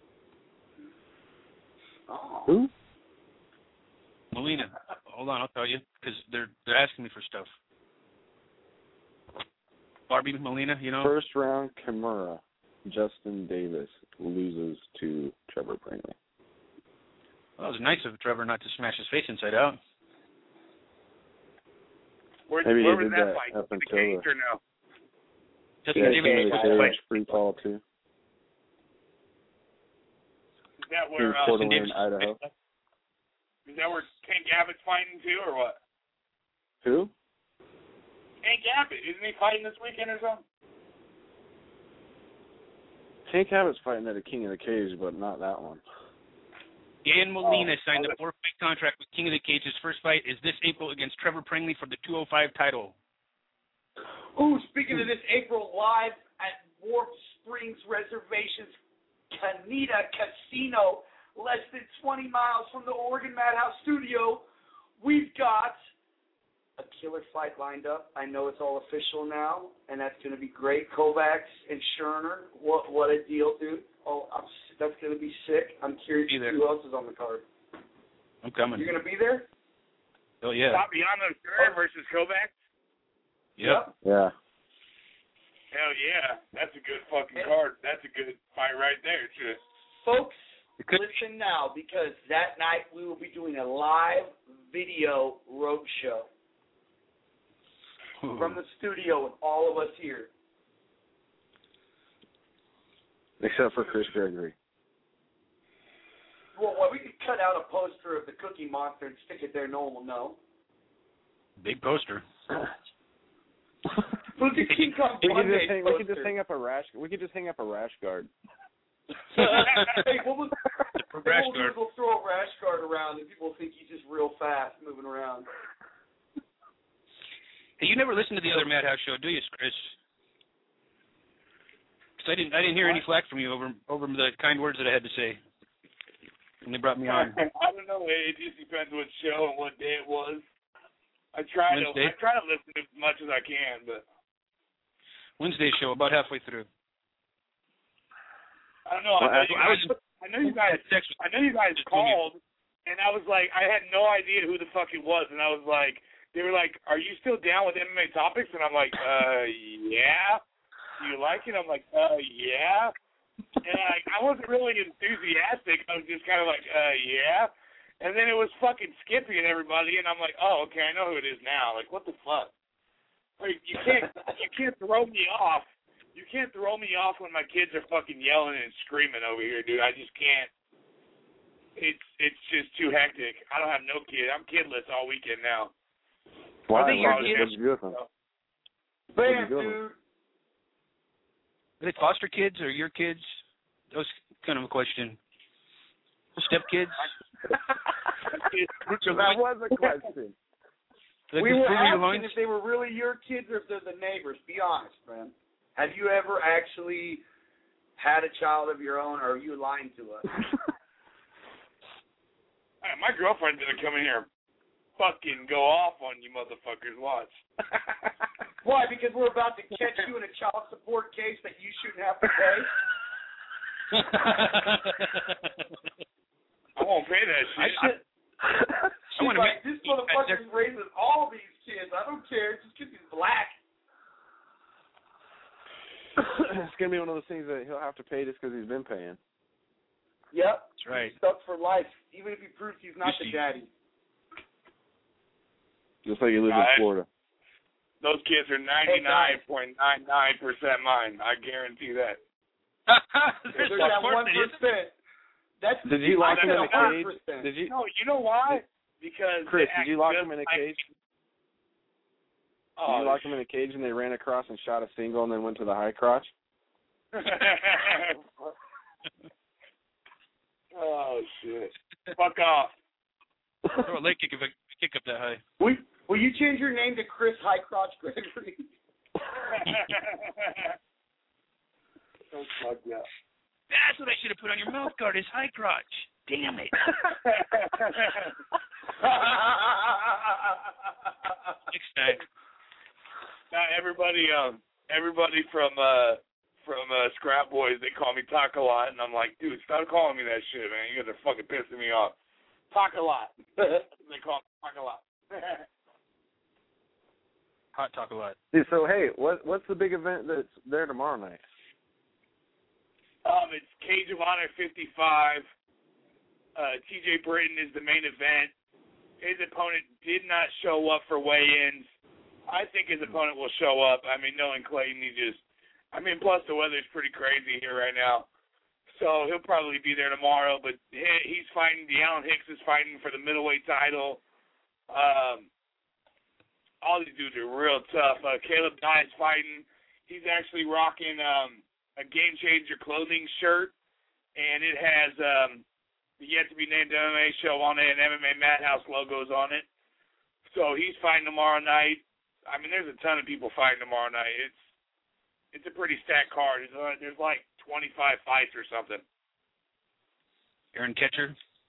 Oh. Who? Molina. Hold on, I'll tell you, because they're asking me for stuff. Barbie Molina, you know? First round Kimura. Justin Davis loses to Trevor Pringley. Well, it was nice of Trevor not to smash his face inside out. Where Maybe was he did that that fight? up The until cage or no? Justin yeah, Davis King was of supposed to the fight. Cage, free fall too. Is that In where Fort Justin Wayne, Davis- Idaho. is that where Tank Abbott's fighting too, or what? Who? Tank Abbott, isn't he fighting this weekend or something? Tank Abbott's fighting at a King of the Cage, but not that one. Dan Molina Oh, signed a 4-fight contract with King of the Cage. His first fight is this April against Trevor Pringley for the 205 title. Ooh, speaking of this, April live at Warp Springs Reservations, Canita Casino, less than 20 miles from the Oregon Madhouse studio. We've got a killer fight lined up. I know it's all official now, and that's going to be great. Kovacs and Scherner, what a deal, dude. Oh, that's going to be sick. I'm curious Be there. who else is on the card. I'm coming. You're going to be there? Oh, yeah. Fabiano Scherner versus Kovacs? Yep. Yeah. Hell yeah. That's a good fucking card. That's a good fight right there, too. Folks, It could listen now, because that night we will be doing a live video road show from the studio with all of us here. Except for Chris Gregory. Well, we could cut out a poster of the Cookie Monster and stick it there. No one will know. Big poster. Put the King Kong We could Monday just poster. hang up a rash. We could just hang up a rash guard. Hey, what Rash we'll do guard. is we'll throw a rash guard around and people think he's just real fast moving around. Hey, you never listened to the other Madhouse show, do you, Chris? Because I didn't hear any flack from you over the kind words that I had to say when they brought me on. I don't know. It just depends what show and what day it was. I try to listen to as much as I can, but Wednesday show, about halfway through. I don't know. Well, I know you guys called, and I was like, I had no idea who the fuck it was, and I was like, they were like, "Are you still down with MMA topics?" And I'm like, yeah. Do you like it? I'm like, yeah. And I wasn't really enthusiastic. I was just kind of like, yeah. And then it was fucking Skippy and everybody, and I'm like, oh, okay, I know who it is now. Like, what the fuck? Like, you can't throw me off. You can't throw me off when my kids are fucking yelling and screaming over here, dude. I just can't. It's just too hectic. I don't have no kid. I'm kidless all weekend now. Why? Are they your What'd kids? you do with them? Bam, good dude. Are they foster kids or your kids? That was kind of a question. Step-kids? That was a question. We were asking if they were really your kids or if they're the neighbors. Be honest, man. Have you ever actually had a child of your own, or are you lying to us? My girlfriend's gonna come in here and fucking go off on you motherfuckers. Watch. Why? Because we're about to catch you in a child support case that you shouldn't have to pay? I won't pay that shit. She's like, this motherfucker raises all these kids. I don't care. Just because he's black. It's gonna be one of those things that he'll have to pay just because he's been paying. Yep. That's right. He's stuck for life, even if he proves he's not the daddy. Just like you live in Florida. Those kids are 99.99% mine. I guarantee that. There's that 1%. That's Did you lock him in a cage? 1%. Did you? No, you know why? Because Chris, did you lock him in a cage? Oh, Did you lock him in a cage and they ran across and shot a single and then went to the high crotch? Oh, shit. Fuck off. Throw a leg kick up that high. Will you change your name to Chris Highcrotch Gregory? That's fucked up. That's what I should have put on your mouth guard is high crotch. Damn it. Next time. Now everybody from Scrap Boys, they call me Talk a Lot, and I'm like, dude, stop calling me that shit, man. You guys are fucking pissing me off. Talk a Lot. They call me Talk a Lot. Hot talk a lot. Dude, so hey, what's the big event that's there tomorrow night? It's Cage of Honor 55. TJ Britton is the main event. His opponent did not show up for weigh-ins. I think his opponent will show up. I mean, knowing Clayton, plus the weather's pretty crazy here right now. So he'll probably be there tomorrow, but he's fighting. De'Allen Hicks is fighting for the middleweight title. All these dudes are real tough. Caleb Dye's fighting. He's actually rocking a Game Changer clothing shirt, and it has the yet to be named MMA show on it and MMA Madhouse logos on it. So he's fighting tomorrow night. I mean, there's a ton of people fighting tomorrow night. It's a pretty stacked card. There's like 25 fights or something. Aaron Ketcher?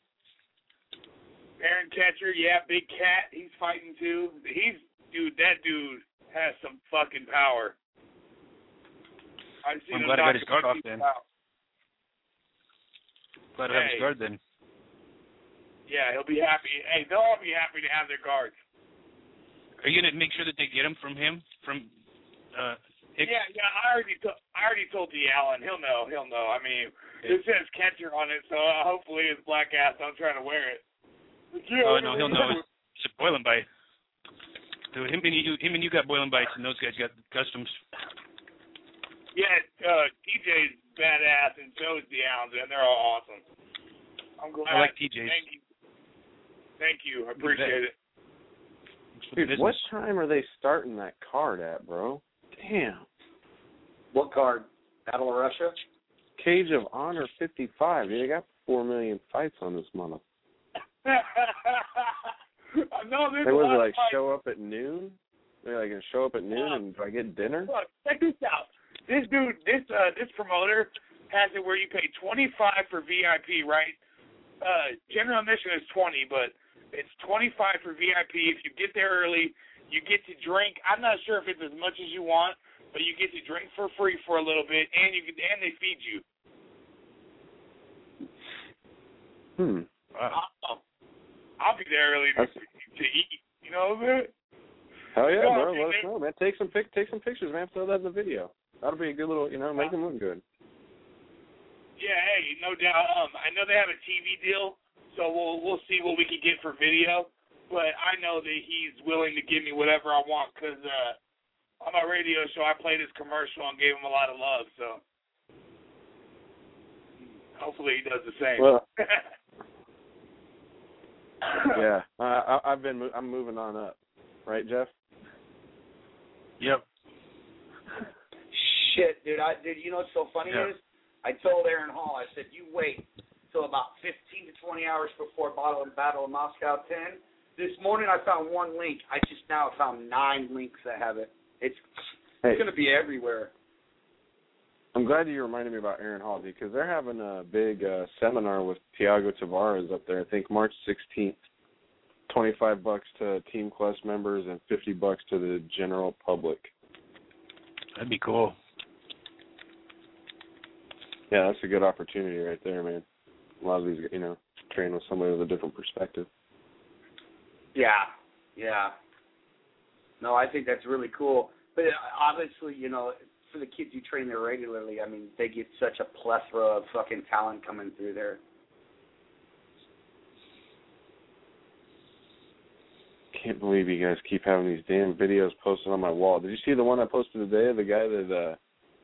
Aaron Ketcher, yeah, Big Cat, he's fighting too. That dude has some fucking power. I'm glad I got his guard off then. Glad I have his guard then. Yeah, he'll be happy. Hey, they'll all be happy to have their guards. Are you gonna make sure that they get him from him? Hicks? Yeah. I already told De'Allen. He'll know. I mean, it says Ketcher on it, so hopefully his black ass don't try to wear it. Oh no, he'll know. It's a boiling bite. Dude, him and you got boiling bites, and those guys got customs. Yeah, TJ's badass, and so is De'Allen, and they're all awesome. I'm glad. I like TJ's. Thank you. I appreciate it. Dude, what time are they starting that card at, bro? Damn. What card? Battle of Russia? Cage of Honor 55. They got 4 million fights on this mother. No, they was like show up at noon? They're like gonna show up at noon and do I get dinner? Look, check this out. This dude, this promoter has it where you pay $25 for VIP, right? General admission is $20, but it's $25 for VIP. If you get there early, you get to drink. I'm not sure if it's as much as you want, but you get to drink for free for a little bit, and they feed you. Wow. I'll be there early to eat. You know what I mean? Hell yeah, bro. Let us know, man. Take some pictures, man. Throw that in the video. That'll be a good little, make them look good. Yeah, hey, no doubt. I know they have a TV deal, so we'll see what we can get for video. But I know that he's willing to give me whatever I want because on my radio show I played his commercial and gave him a lot of love. So hopefully he does the same. Well, yeah, I'm moving on up, right, Jeff? Yep. Shit, dude. You know what's so funny is? I told Aaron Hall, I said, you wait till about 15 to 20 hours before Battle of Moscow 10. This morning I found one link. I just now found 9 links that have it. It's going to be everywhere. I'm glad you reminded me about Aaron Hall because they're having a big seminar with Thiago Tavares up there. I think March 16th. $25 to Team Quest members and $50 to the general public. That'd be cool. Yeah, that's a good opportunity right there, man. A lot of these, train with somebody with a different perspective. Yeah. No, I think that's really cool. But obviously, for the kids who train there regularly, I mean, they get such a plethora of fucking talent coming through there. Can't believe you guys keep having these damn videos posted on my wall. Did you see the one I posted today of the guy that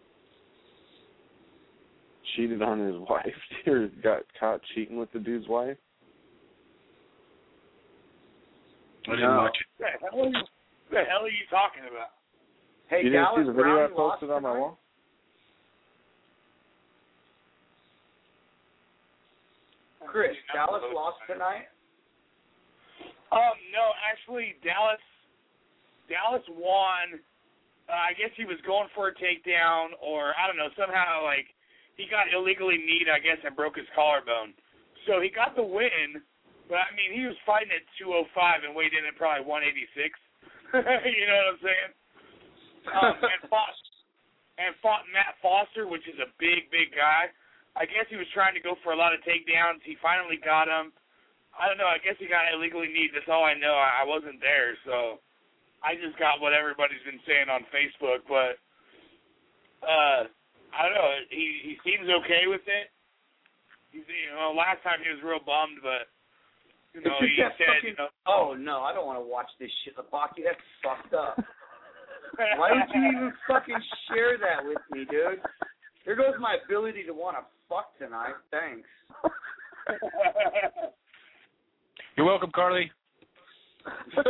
cheated on his wife or got caught cheating with the dude's wife? I didn't watch it. What the hell are you talking about? Hey, you didn't see the video I posted on my wall? Chris, Dallas lost tonight? No, actually, Dallas won. I guess he was going for a takedown, or I don't know, somehow, like, he got illegally kneed, I guess, and broke his collarbone. So he got the win, but, I mean, he was fighting at 205 and weighed in at probably 186. You know what I'm saying? And fought Matt Foster, which is a big, big guy. I guess he was trying to go for a lot of takedowns. He finally got him. I don't know. I guess he got illegally kneed. That's all I know. I wasn't there, so I just got what everybody's been saying on Facebook. But I don't know. He seems okay with it. He's, last time he was real bummed, but he said, "Oh no, I don't want to watch this shit, Baki. That's fucked up." Why did you even fucking share that with me, dude? There goes my ability to want to fuck tonight. Thanks. You're welcome, Carly. Dude,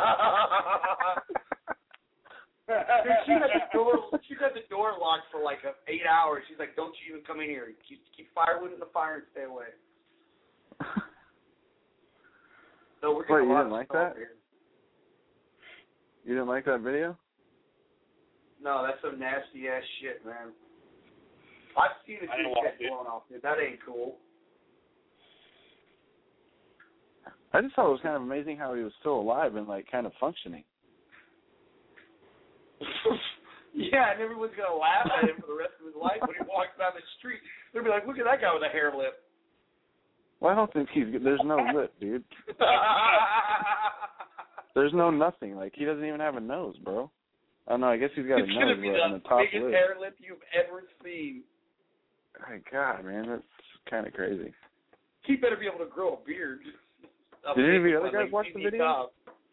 she's at the door locked for like 8 hours. She's like, "Don't you even come in here. Keep firewood in the fire and stay away." So we're Wait, getting you didn't like that? Here. You didn't like that video? No, that's some nasty ass shit, man. I've seen a dude get blown off, dude. That ain't cool. I just thought it was kind of amazing how he was still alive and like kind of functioning. Yeah, and everyone's gonna laugh at him for the rest of his life when he walks down the street. They'll be like, "Look at that guy with a hair lip." Well, I don't think there's no lip, dude. There's no nothing. Like, he doesn't even have a nose, bro. Oh, no, I guess he's got a nose on the top lip. It's the biggest hair lip you've ever seen. My God, man, that's kind of crazy. He better be able to grow a beard. Did any of the other guys watch the video?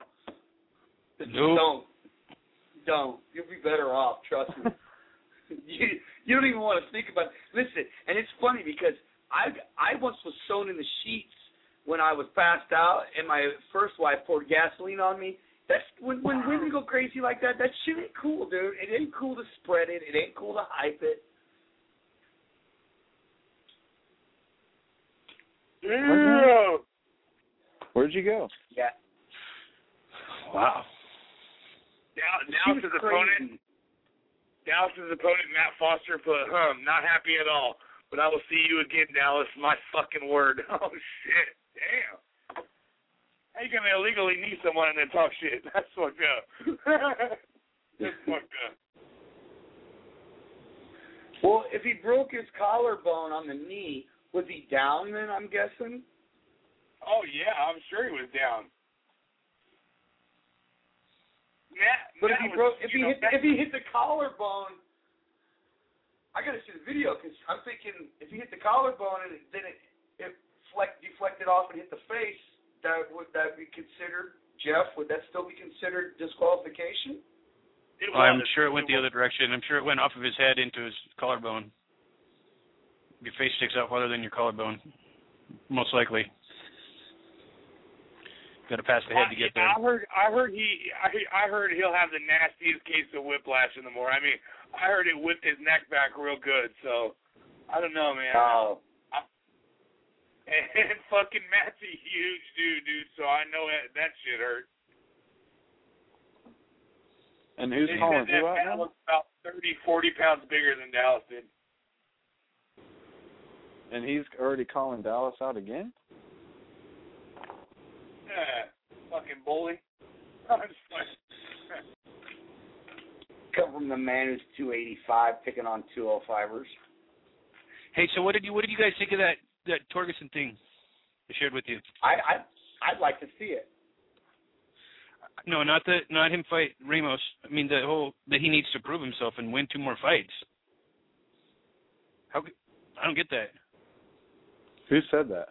Nope. Don't. You'll be better off, trust me. You don't even want to think about it. Listen, and it's funny because I once was sewn in the sheets when I was passed out, and my first wife poured gasoline on me. That's when women go crazy like that. That shit ain't cool, dude. It ain't cool to spread it. It ain't cool to hype it. Yeah. Where'd you go? Yeah. Wow. Dallas' opponent, Matt Foster, put, not happy at all. But I will see you again, Dallas. My fucking word. Oh, shit. Damn. How you going to illegally knee someone and then talk shit? That's fucked up. That's fucked up. Well, if he broke his collarbone on the knee, was he down then, I'm guessing? Oh, yeah. I'm sure he was down. But if he hit the collarbone, I got to see the video because I'm thinking if he hit the collarbone and then it deflected off and hit the face, would that be considered, Jeff? Would that still be considered disqualification? I'm sure it went the other direction. I'm sure it went off of his head into his collarbone. Your face sticks out farther than your collarbone, most likely. Got to pass the head to get there. I heard he'll have the nastiest case of whiplash in the morning. I mean, I heard it whipped his neck back real good. So I don't know, man. Oh. And fucking Matt's a huge dude. So I know that shit hurt. And who's calling who out now? Matt looks about 30, 40 pounds bigger than Dallas did. And he's already calling Dallas out again? Fucking bully. Come from the man who's 285 picking on 205ers. Hey, so what did you guys think of that Torgerson thing I shared with you? I'd like to see it. No, not him fight Ramos. I mean that he needs to prove himself and win 2 more fights. I don't get that. Who said that?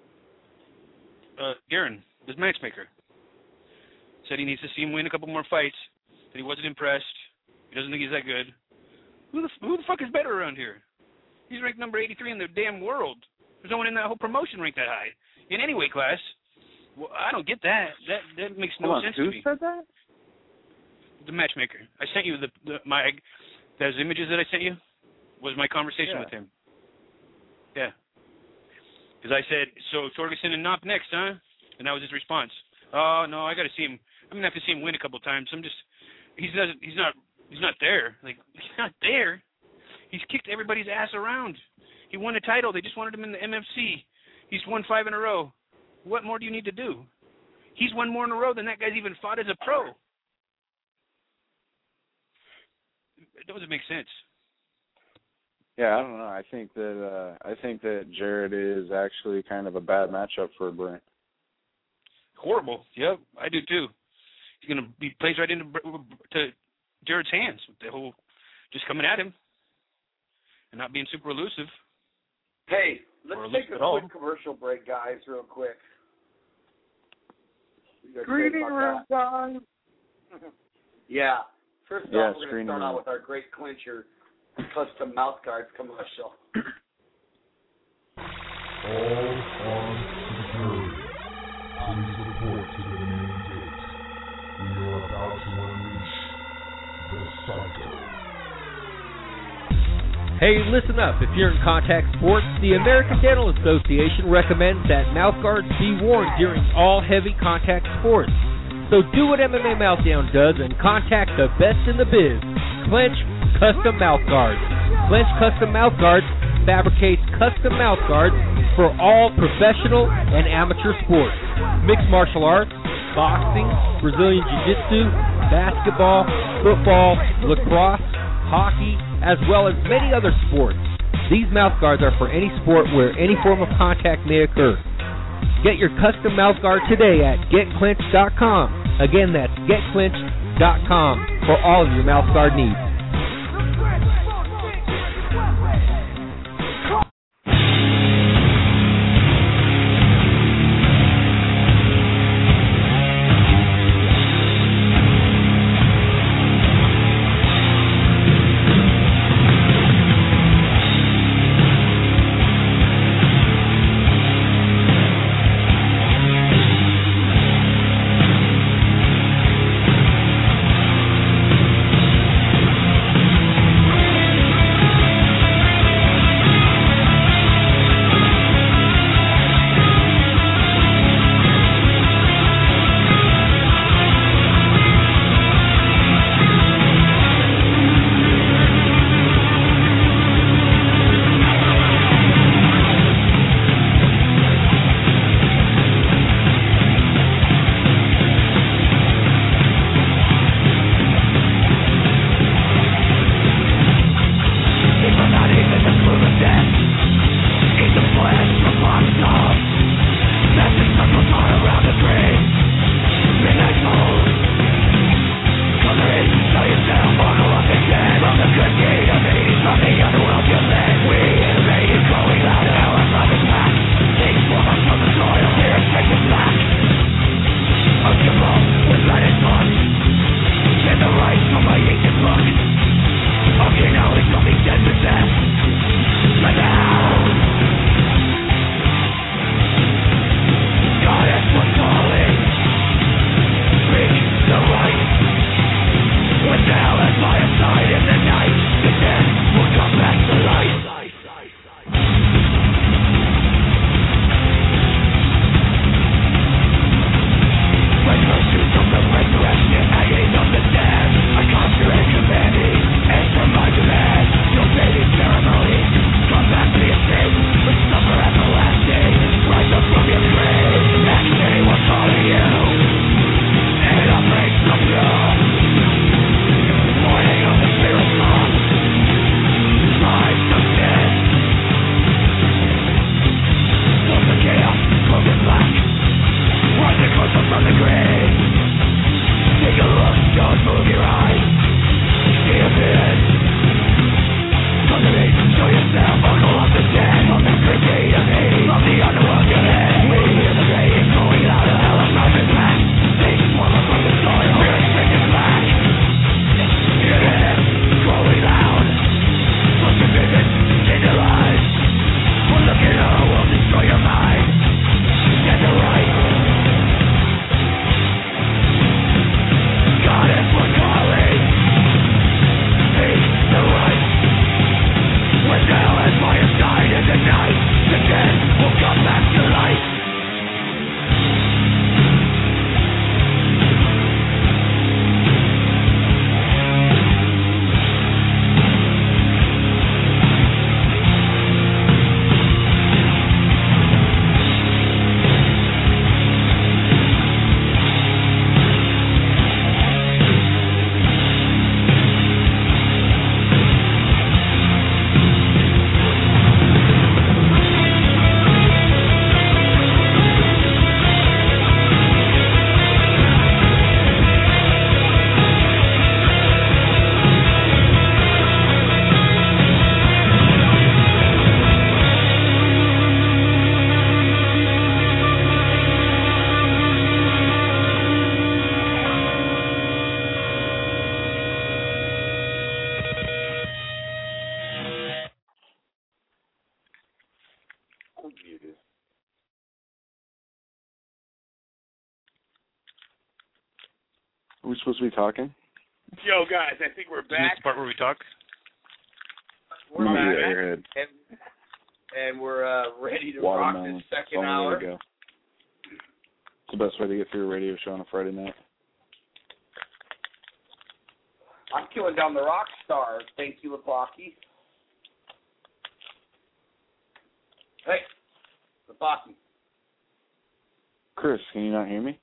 Garen, this matchmaker, said he needs to see him win a couple more fights. That he wasn't impressed. He doesn't think he's that good. Who the fuck is better around here? He's ranked number 83 in the damn world. There's no one in that whole promotion ranked that high in any weight class. Well, I don't get that. That makes no sense to me. Who said that? The matchmaker. I sent you those images that I sent you was my conversation with him. Yeah. Because I said, so Torgerson and Knopp next, huh? And that was his response. Oh, no, I got to see him. I'm going to have to see him win a couple times. He's not there. Like, he's not there. He's kicked everybody's ass around. He won a title. They just wanted him in the MFC. He's won 5 in a row. What more do you need to do? He's won more in a row than that guy's even fought as a pro. It doesn't make sense. Yeah, I don't know. I think that Jared is actually kind of a bad matchup for Brent. Horrible. Yep, I do too. He's going to be plays right into Jared's hands with the whole just coming at him and not being super elusive. Hey, let's take a quick commercial break, guys, real quick. Greeting room time. Yeah. First off, we're going to start room. out with our great clincher custom mouth guards commercial. All arms to the jury. Please report to the main gate. We are about to unleash the Psycho. Hey, listen up. If you're in contact sports, the American Dental Association recommends that mouth guards be worn during all heavy contact sports. So do what MMA Meltdown does and contact the best in the biz, Clinch Custom Mouth Guards. Clinch Custom Mouth Guards fabricates custom mouth guards for all professional and amateur sports, mixed martial arts, boxing, Brazilian Jiu-Jitsu, basketball, football, lacrosse, hockey, as well as many other sports. These mouth guards are for any sport where any form of contact may occur. Get your custom mouth guard today at GetClinch.com. Again, that's GetClinch.com for all of your mouth guard needs. Are we supposed to be talking? Yo, guys, I think we're Isn't this back. the part where we talk? We're Yeah, back, your head. and we're ready to rock Watermelon. this second Long way hour. to go. It's the best way to get through a radio show on a Friday night. I'm killing down the rock star. Thank you, Lapaki. Hey, Lapaki. Chris, can you not hear me?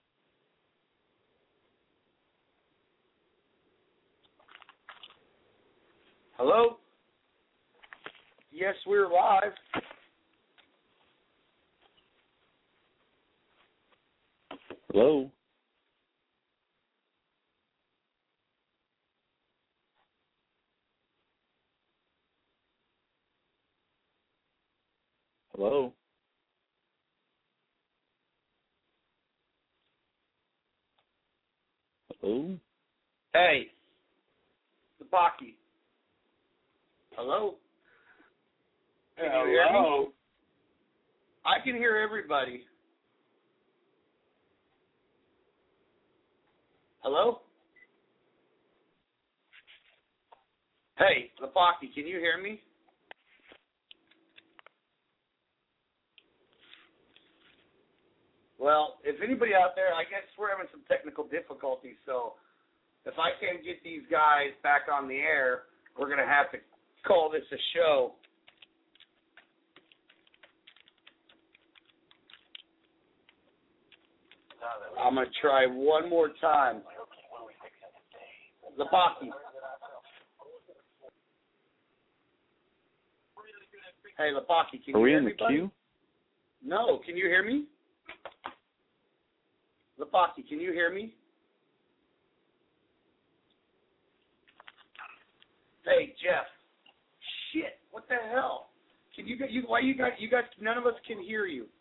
Hello? Yes, we're live. Hello? Hello? Hello? Hey, Lapaki. Hello? Can you hear me? Hello. I can hear everybody. Hello? Hey, Lapaki, can you hear me? Well, if anybody out there, I guess we're having some technical difficulties, so if I can't get these guys back on the air, we're going to have to call this a show. I'm going to try one more time. Lapaki. Hey, Lapaki, can Are you we hear in the anybody? queue? No, can you hear me? Lapaki, can you hear me? Hey, Jeff. Shit, what the hell? Can you why you guys none of us can hear you.